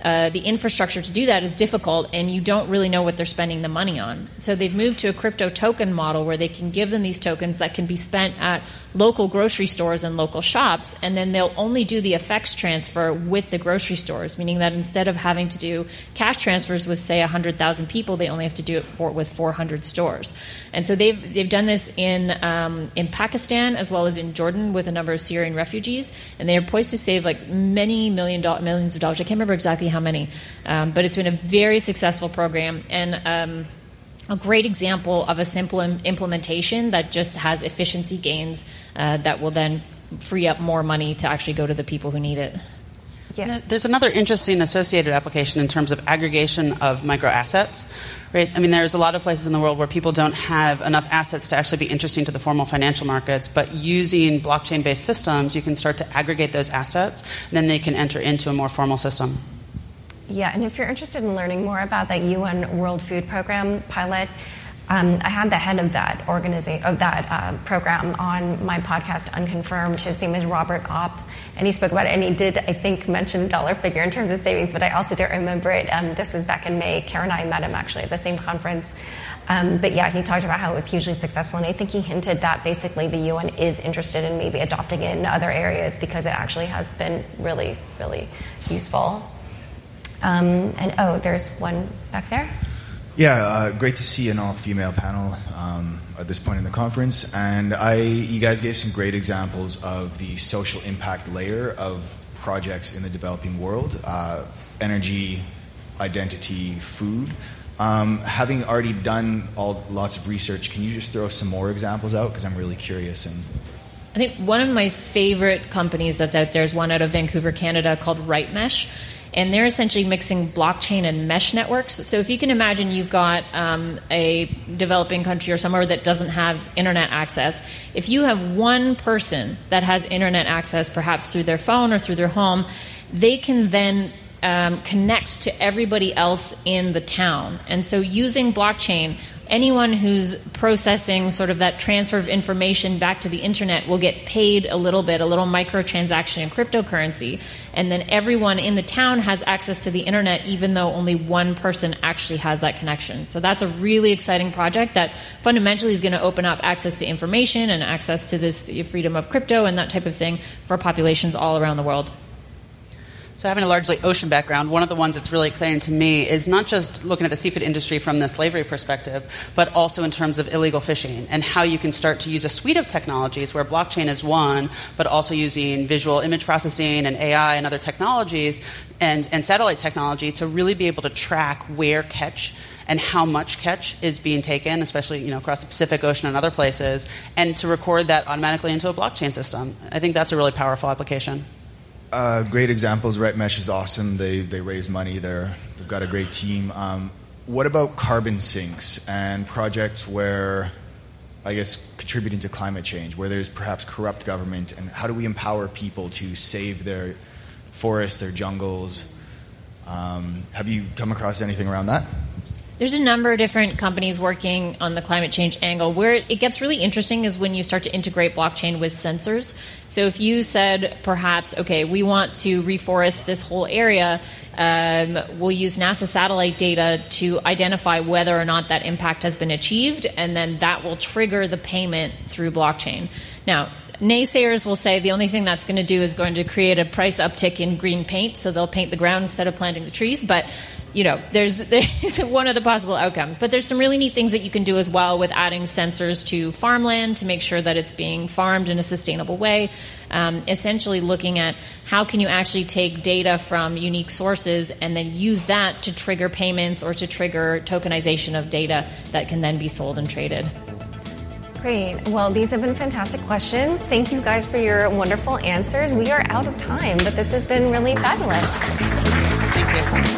the infrastructure to do that is difficult, and you don't really know what they're spending the money on. So they've moved to a crypto token model where they can give them these tokens that can be spent at local grocery stores and local shops, and then they'll only do the effects transfer with the grocery stores, meaning that instead of having to do cash transfers with, say, 100,000 people, they only have to do it with 400 stores. And so they've done this in Pakistan as well as in Jordan with a number of Syrian refugees, and they are poised to save like millions of dollars. I can't remember exactly how many, but it's been a very successful program, and a great example of a simple implementation that just has efficiency gains that will then free up more money to actually go to the people who need it. Yeah. There's another interesting associated application in terms of aggregation of microassets. Right? I mean, there's a lot of places in the world where people don't have enough assets to actually be interesting to the formal financial markets, but using blockchain-based systems, you can start to aggregate those assets, and then they can enter into a more formal system. Yeah, and if you're interested in learning more about that UN World Food Program pilot, I had the head of that program on my podcast, Unconfirmed. His name is Robert Opp, and he spoke about it, and he did, I think, mention dollar figure in terms of savings, but I also don't remember it. This was back in May. Karen and I met him, actually, at the same conference. But yeah, he talked about how it was hugely successful, and I think he hinted that basically the UN is interested in maybe adopting it in other areas because it actually has been really, really useful. There's one back there. Yeah, great to see an all-female panel at this point in the conference. And you guys gave some great examples of the social impact layer of projects in the developing world, energy, identity, food. Having already done lots of research, can you just throw some more examples out? Because I'm really curious. And I think one of my favorite companies that's out there is one out of Vancouver, Canada, called RightMesh. And they're essentially mixing blockchain and mesh networks. So if you can imagine you've got a developing country or somewhere that doesn't have internet access, if you have one person that has internet access, perhaps through their phone or through their home, they can then connect to everybody else in the town. And so using blockchain, anyone who's processing sort of that transfer of information back to the internet will get paid a little microtransaction in cryptocurrency, and then everyone in the town has access to the internet even though only one person actually has that connection. So that's a really exciting project that fundamentally is going to open up access to information and access to this freedom of crypto and that type of thing for populations all around the world. So having a largely ocean background, one of the ones that's really exciting to me is not just looking at the seafood industry from the slavery perspective, but also in terms of illegal fishing and how you can start to use a suite of technologies where blockchain is one, but also using visual image processing and AI and other technologies and satellite technology to really be able to track where catch and how much catch is being taken, especially across the Pacific Ocean and other places, and to record that automatically into a blockchain system. I think that's a really powerful application. Great examples. RightMesh is awesome. They raise money. They've got a great team. What about carbon sinks and projects where, I guess, contributing to climate change, where there's perhaps corrupt government, and how do we empower people to save their forests, their jungles? Have you come across anything around that? There's a number of different companies working on the climate change angle. Where it gets really interesting is when you start to integrate blockchain with sensors. So if you said perhaps, okay, we want to reforest this whole area, we'll use NASA satellite data to identify whether or not that impact has been achieved, and then that will trigger the payment through blockchain. Now, naysayers will say the only thing that's going to do is going to create a price uptick in green paint, so they'll paint the ground instead of planting the trees, but there's one of the possible outcomes. But there's some really neat things that you can do as well with adding sensors to farmland to make sure that it's being farmed in a sustainable way. Essentially looking at how can you actually take data from unique sources and then use that to trigger payments or to trigger tokenization of data that can then be sold and traded. Great. Well, these have been fantastic questions. Thank you guys for your wonderful answers. We are out of time, but this has been really fabulous. Thank you.